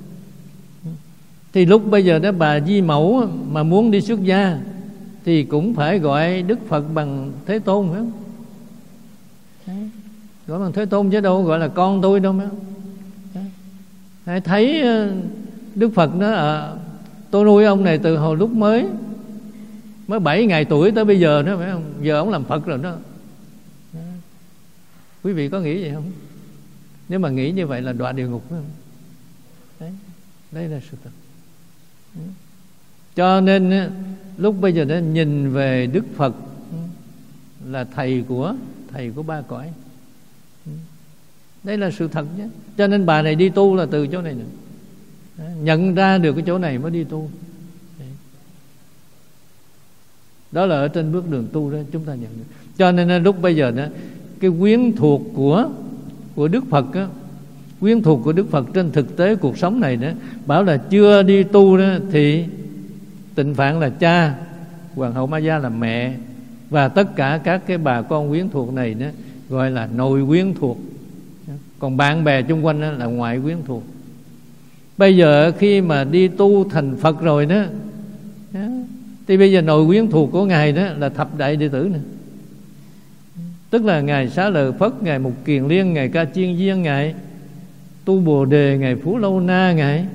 thì lúc bây giờ đó bà Di Mẫu mà muốn đi xuất gia thì cũng phải gọi Đức Phật bằng Thế Tôn, phải không? Đấy. Gọi bằng Thế Tôn chứ đâu gọi là con tôi đâu, phải không? Hãy thấy Đức Phật đó, à, tôi nuôi ông này từ hồi lúc mới mới bảy ngày tuổi tới bây giờ đó, phải không? Giờ ông làm Phật rồi đó. Đó. Quý vị có nghĩ vậy không? Nếu mà nghĩ như vậy là đọa địa ngục, phải không? Đấy, đây là sự thật. Đấy. Cho nên lúc bây giờ đó nhìn về Đức Phật là thầy của thầy của ba cõi. Đây là sự thật nhé. Cho nên bà này đi tu là từ chỗ này nữa. Đấy, nhận ra được cái chỗ này mới đi tu. Đấy. Đó là ở trên bước đường tu đó chúng ta nhận được. Cho nên lúc bây giờ đó, cái quyến thuộc của của Đức Phật á, quyến thuộc của Đức Phật trên thực tế cuộc sống này đó, bảo là chưa đi tu đó thì Tịnh Phạn là cha, Hoàng hậu Ma Gia là mẹ, và tất cả các cái bà con quyến thuộc này đó gọi là nội quyến thuộc, còn bạn bè chung quanh đó là ngoại quyến thuộc. Bây giờ khi mà đi tu thành Phật rồi đó, thì bây giờ nội quyến thuộc của Ngài đó là thập đại đệ tử nữa. Tức là Ngài Xá Lợi Phất, Ngài Mục Kiền Liên, Ngài Ca Chiên Viên, Ngài Tu Bồ Đề, Ngài Phú Lâu Na, Ngài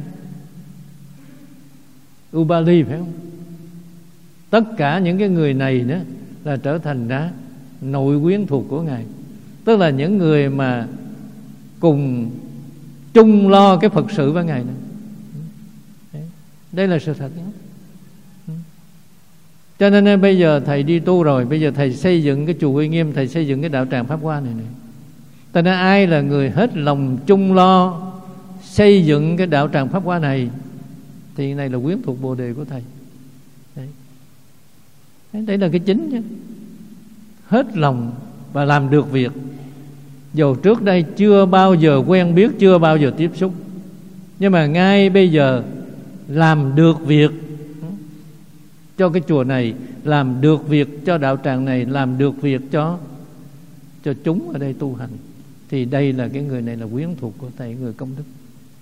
Ubali, phải không? Tất cả những cái người này đó là trở thành ra nội quyến thuộc của Ngài. Tức là những người mà cùng chung lo cái Phật sự với Ngài này. Đây là sự thật đó. Cho nên bây giờ thầy đi tu rồi, bây giờ thầy xây dựng cái chùa Uy Nghiêm, thầy xây dựng cái đạo tràng Pháp Hoa này này. Cho nên ai là người hết lòng chung lo xây dựng cái đạo tràng Pháp Hoa này thì này là quyến thuộc Bồ Đề của thầy. Đấy, Đấy là cái chính chứ. Hết lòng và làm được việc, dù trước đây chưa bao giờ quen biết, chưa bao giờ tiếp xúc, nhưng mà ngay bây giờ làm được việc cho cái chùa này, làm được việc cho đạo tràng này, làm được việc cho cho chúng ở đây tu hành, thì đây là cái người này là quyến thuộc của thầy, người công đức.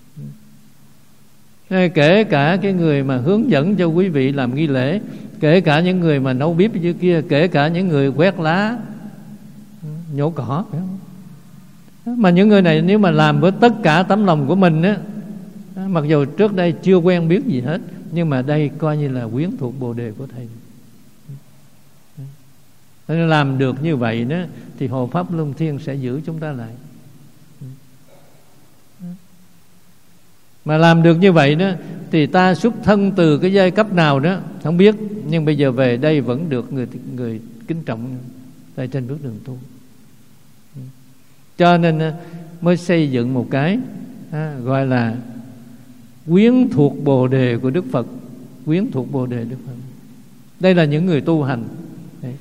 Nên kể cả cái người mà hướng dẫn cho quý vị làm nghi lễ, kể cả những người mà nấu bếp dưới kia, kể cả những người quét lá, nhổ cỏ, phải không? Mà những người này nếu mà làm với tất cả tấm lòng của mình á, mặc dù trước đây chưa quen biết gì hết, nhưng mà đây coi như là quyến thuộc Bồ Đề của thầy. Nên làm được như vậy đó thì Hộ Pháp Luân Thiên sẽ giữ chúng ta lại. Mà làm được như vậy đó thì ta xuất thân từ cái giai cấp nào đó không biết, nhưng bây giờ về đây vẫn được người người kính trọng tại trên bước đường tu. Cho nên mới xây dựng một cái à, gọi là quyến thuộc Bồ Đề của Đức Phật. Quyến thuộc Bồ Đề Đức Phật. Đây là những người tu hành. Đấy.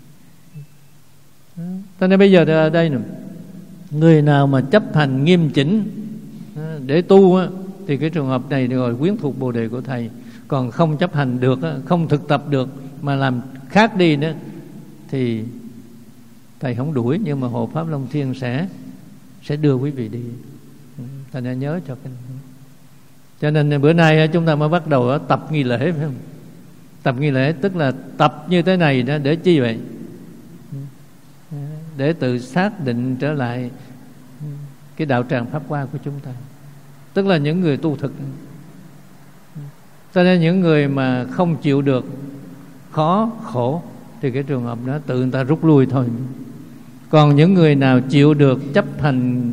Cho nên bây giờ ở đây nè, người nào mà chấp hành nghiêm chỉnh để tu á, thì cái trường hợp này gọi quyến thuộc Bồ Đề của thầy. Còn không chấp hành được, không thực tập được mà làm khác đi nữa thì thầy không đuổi, nhưng mà Hộ Pháp Long Thiên sẽ sẽ đưa quý vị đi. Thầy đã nhớ cho cái. Cho nên bữa nay chúng ta mới bắt đầu tập nghi lễ, phải không? Tập nghi lễ tức là tập như thế này đó để chi vậy? Để tự xác định trở lại cái đạo tràng Pháp Hoa của chúng ta, tức là những người tu thực. Cho nên những người mà không chịu được khó khổ thì cái trường hợp đó tự người ta rút lui thôi. Còn những người nào chịu được, chấp hành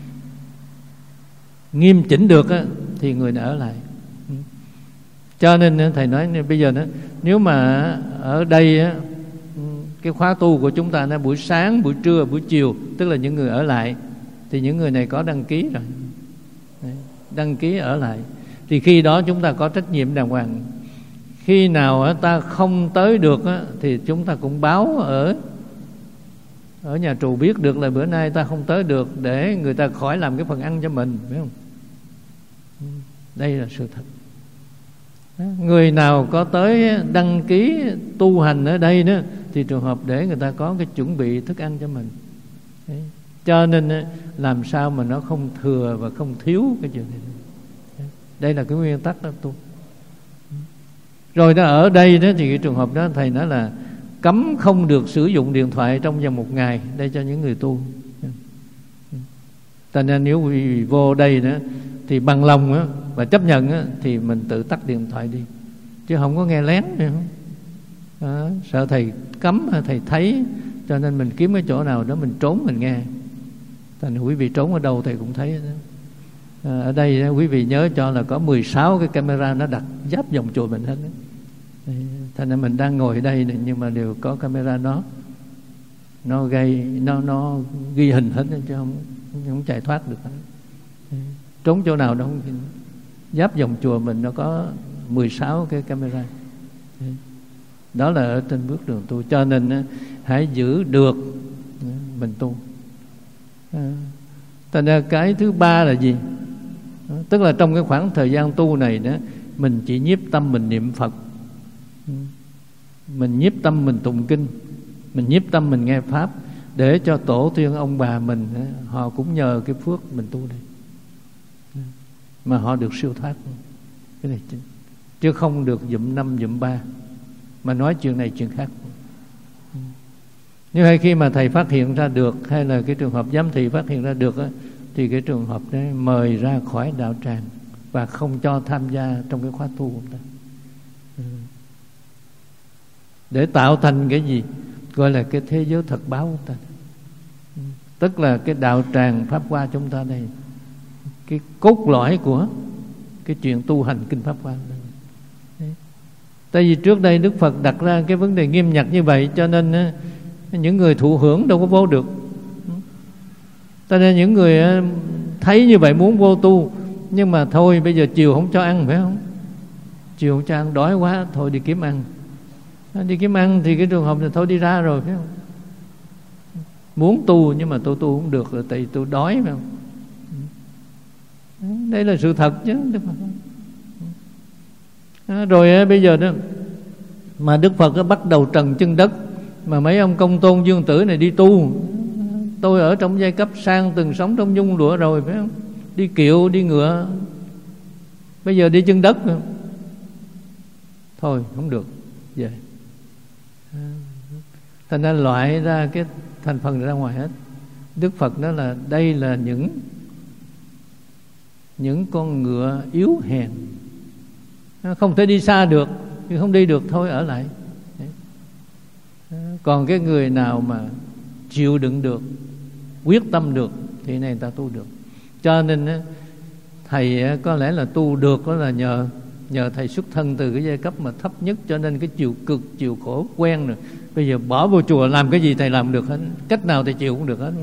nghiêm chỉnh được á, thì người đã ở lại. Cho nên thầy nói bây giờ đó, nếu mà ở đây á, cái khóa tu của chúng ta nó buổi sáng, buổi trưa, buổi chiều, tức là những người ở lại, thì những người này có đăng ký rồi, đăng ký ở lại, thì khi đó chúng ta có trách nhiệm đàng hoàng. Khi nào ta không tới được á, thì chúng ta cũng báo ở ở nhà trù biết được là bữa nay ta không tới được, để người ta khỏi làm cái phần ăn cho mình, phải không? Đây là sự thật. Người nào có tới đăng ký tu hành ở đây đó thì trường hợp để người ta có cái chuẩn bị thức ăn cho mình. Đấy. Cho nên làm sao mà nó không thừa và không thiếu cái chuyện này. Đấy. Đây là cái nguyên tắc đó tu. Rồi đó, ở đây đó thì cái trường hợp đó thầy nói là cấm không được sử dụng điện thoại trong vòng một ngày, đây cho những người tu. Cho nên nếu quý vị vô đây đó thì bằng lòng á, và chấp nhận á, thì mình tự tắt điện thoại đi, chứ không có nghe lén nữa. À, sợ thầy cấm, thầy thấy, cho nên mình kiếm cái chỗ nào đó mình trốn mình nghe. Thành quý vị trốn ở đâu thầy cũng thấy đó. À, ở đây đó, quý vị nhớ cho là có mười sáu cái camera nó đặt giáp vòng chùa mình hết đó. Thành ra mình đang ngồi ở đây này, nhưng mà đều có camera nó nó gây nó nó ghi hình hết, chứ không không chạy thoát được. Trốn chỗ nào đâu, giáp vòng chùa mình nó có mười sáu cái camera. Đó là ở trên bước đường tu. Cho nên hãy giữ được mình tu. Thành ra cái thứ ba là gì? Tức là trong cái khoảng thời gian tu này đó, mình chỉ nhiếp tâm mình niệm Phật, mình nhiếp tâm mình tụng kinh, mình nhiếp tâm mình nghe Pháp, để cho tổ tiên ông bà mình họ cũng nhờ cái phước mình tu đây mà họ được siêu thoát. Cái này chứ, chứ không được dụm năm dụm ba mà nói chuyện này chuyện khác. Như hay khi mà thầy phát hiện ra được, hay là cái trường hợp giám thị phát hiện ra được á, thì cái trường hợp đấy mời ra khỏi đạo tràng và không cho tham gia trong cái khóa tu của ta, để tạo thành cái gì gọi là cái thế giới thật báo của ta. Tức là cái đạo tràng Pháp Hoa chúng ta đây, cái cốt lõi của cái chuyện tu hành kinh Pháp Hoa. Tại vì trước đây Đức Phật đặt ra cái vấn đề nghiêm ngặt như vậy, cho nên những người thụ hưởng đâu có vô được. Cho nên những người thấy như vậy muốn vô tu, nhưng mà thôi bây giờ chiều không cho ăn, phải không? Chiều không cho ăn, đói quá, thôi đi kiếm ăn. Đi kiếm ăn thì cái trường hợp này thôi đi ra rồi, phải không? Muốn tu nhưng mà tôi tu không được rồi, tại vì tôi đói, phải không? Đây là sự thật chứ. Rồi bây giờ đó mà Đức Phật bắt đầu trần chân đất, mà mấy ông Công Tôn Dương Tử này đi tu. Tôi ở trong giai cấp sang, từng sống trong nhung lụa rồi, phải không? Đi kiệu, đi ngựa, bây giờ đi chân đất nữa. Thôi không được, về. Thành ra loại ra cái thành phần ra ngoài hết. Đức Phật nói là đây là những những con ngựa yếu hèn, không thể đi xa được, nhưng không đi được thôi ở lại. Còn cái người nào mà chịu đựng được, quyết tâm được, thì này người ta tu được. Cho nên thầy có lẽ là tu được đó là nhờ nhờ thầy xuất thân từ cái giai cấp mà thấp nhất, cho nên cái chịu cực, chịu khổ quen rồi. Bây giờ bỏ vô chùa làm cái gì thầy làm được hết, cách nào thầy chịu cũng được hết.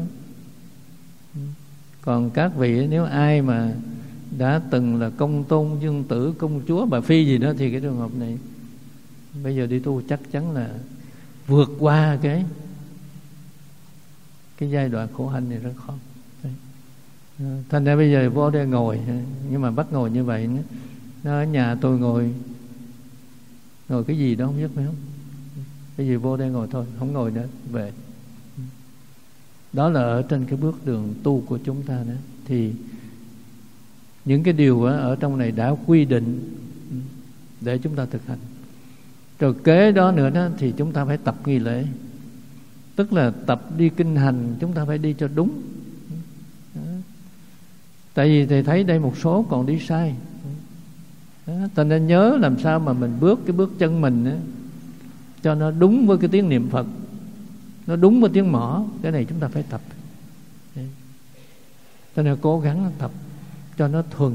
Còn các vị nếu ai mà đã từng là Công Tôn Dương Tử, công chúa Bà Phi gì đó, thì cái trường hợp này bây giờ đi tu chắc chắn là vượt qua cái cái giai đoạn khổ hạnh này rất khó. Thành ra bây giờ vô đây ngồi, nhưng mà bắt ngồi như vậy, nó ở nhà tôi ngồi ngồi cái gì đó không biết, phải không? Bây giờ vô đây ngồi thôi, không ngồi nữa, về. Đó là ở trên cái bước đường tu của chúng ta đó. Thì những cái điều ở trong này đã quy định để chúng ta thực hành. Rồi kế đó nữa đó thì chúng ta phải tập nghi lễ, tức là tập đi kinh hành, chúng ta phải đi cho đúng. Tại vì thầy thấy đây một số còn đi sai. Ta nên nhớ làm sao mà mình bước cái bước chân mình đó, cho nó đúng với cái tiếng niệm Phật, nó đúng với tiếng mõ. Cái này chúng ta phải tập. Cho nên cố gắng tập cho nó thuần.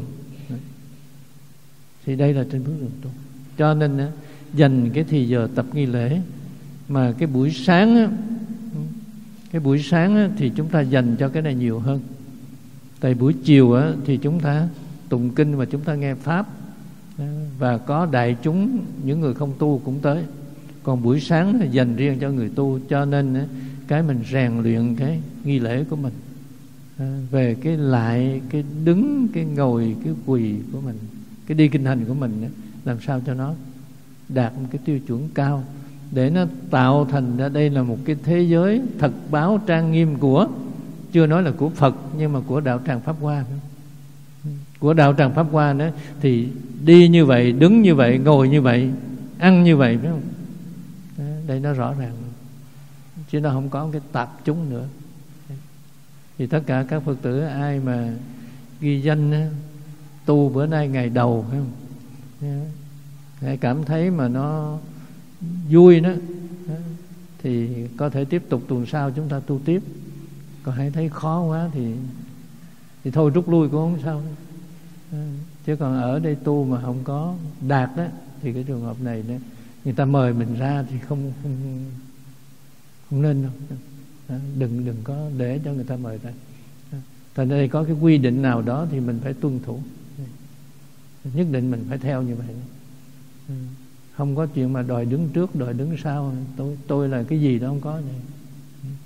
Thì đây là trên bước đường tu. Cho nên dành cái thì giờ tập nghi lễ. Mà cái buổi sáng Cái buổi sáng thì chúng ta dành cho cái này nhiều hơn. Tại buổi chiều thì chúng ta tụng kinh và chúng ta nghe Pháp, và có đại chúng, những người không tu cũng tới. Còn buổi sáng là dành riêng cho người tu. Cho nên cái mình rèn luyện cái nghi lễ của mình, về cái lại, cái đứng, cái ngồi, cái quỳ của mình, cái đi kinh hành của mình, làm sao cho nó đạt một cái tiêu chuẩn cao, để nó tạo thành ra đây là một cái thế giới thật báo trang nghiêm của, chưa nói là của Phật, nhưng mà của đạo tràng Pháp Hoa. Của đạo tràng Pháp Hoa nữa thì đi như vậy, đứng như vậy, ngồi như vậy, ăn như vậy, phải không? Đây nó rõ ràng, chứ nó không có cái tạp chúng nữa. Thì tất cả các Phật tử ai mà ghi danh tu bữa nay ngày đầu, phải không? Hãy cảm thấy mà nó vui đó, thì có thể tiếp tục tuần sau chúng ta tu tiếp. Còn hãy thấy khó quá thì thì thôi rút lui cũng không sao. Chứ còn ở đây tu mà không có đạt đó, thì cái trường hợp này đó, người ta mời mình ra thì không không, không nên đâu. Đừng đừng có để cho người ta mời ra. Thành đây có cái quy định nào đó thì mình phải tuân thủ, nhất định mình phải theo như vậy. Không có chuyện mà đòi đứng trước, đòi đứng sau. Tôi tôi là cái gì đó không có này.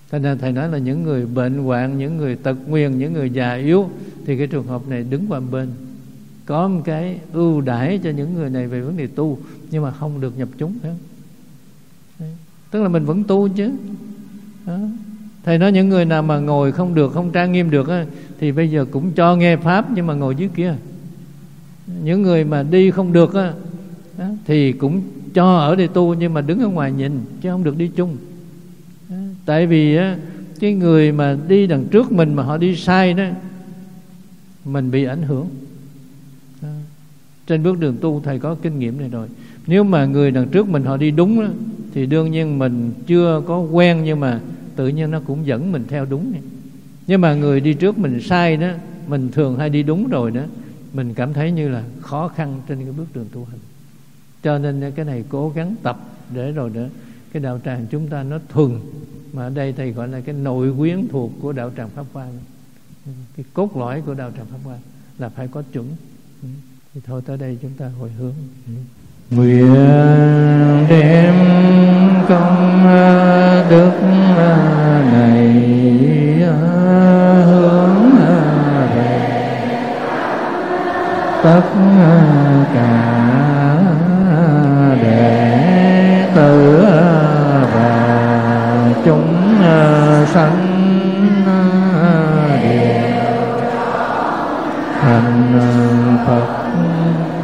Thành ra thầy nói là những người bệnh hoạn, những người tật nguyền, những người già yếu, thì cái trường hợp này đứng qua bên, có một cái ưu đãi cho những người này về vấn đề tu, nhưng mà không được nhập chúng. Phải không? Đấy. Tức là mình vẫn tu chứ. Đó. Thầy nói những người nào mà ngồi không được, không trang nghiêm được á, thì bây giờ cũng cho nghe pháp nhưng mà ngồi dưới kia. Những người mà đi không được á, đó, thì cũng cho ở đây tu nhưng mà đứng ở ngoài nhìn, chứ không được đi chung. Đó. Tại vì á, cái người mà đi đằng trước mình mà họ đi sai đó, mình bị ảnh hưởng. Đó. Trên bước đường tu thầy có kinh nghiệm này rồi. Nếu mà người đằng trước mình họ đi đúng đó, thì đương nhiên mình chưa có quen, nhưng mà tự nhiên nó cũng dẫn mình theo đúng này. Nhưng mà người đi trước mình sai đó, mình thường hay đi đúng rồi đó, mình cảm thấy như là khó khăn trên cái bước đường tu hành. Cho nên cái này cố gắng tập để rồi đó cái đạo tràng chúng ta nó thuần. Mà ở đây thầy gọi là cái nội quyến thuộc của đạo tràng Pháp Hoa, cái cốt lõi của đạo tràng Pháp Hoa là phải có chuẩn. Thì thôi tới đây chúng ta hồi hướng. Nguyện đem công đức này hướng về tất cả đệ tử và chúng sanh đều thành Phật.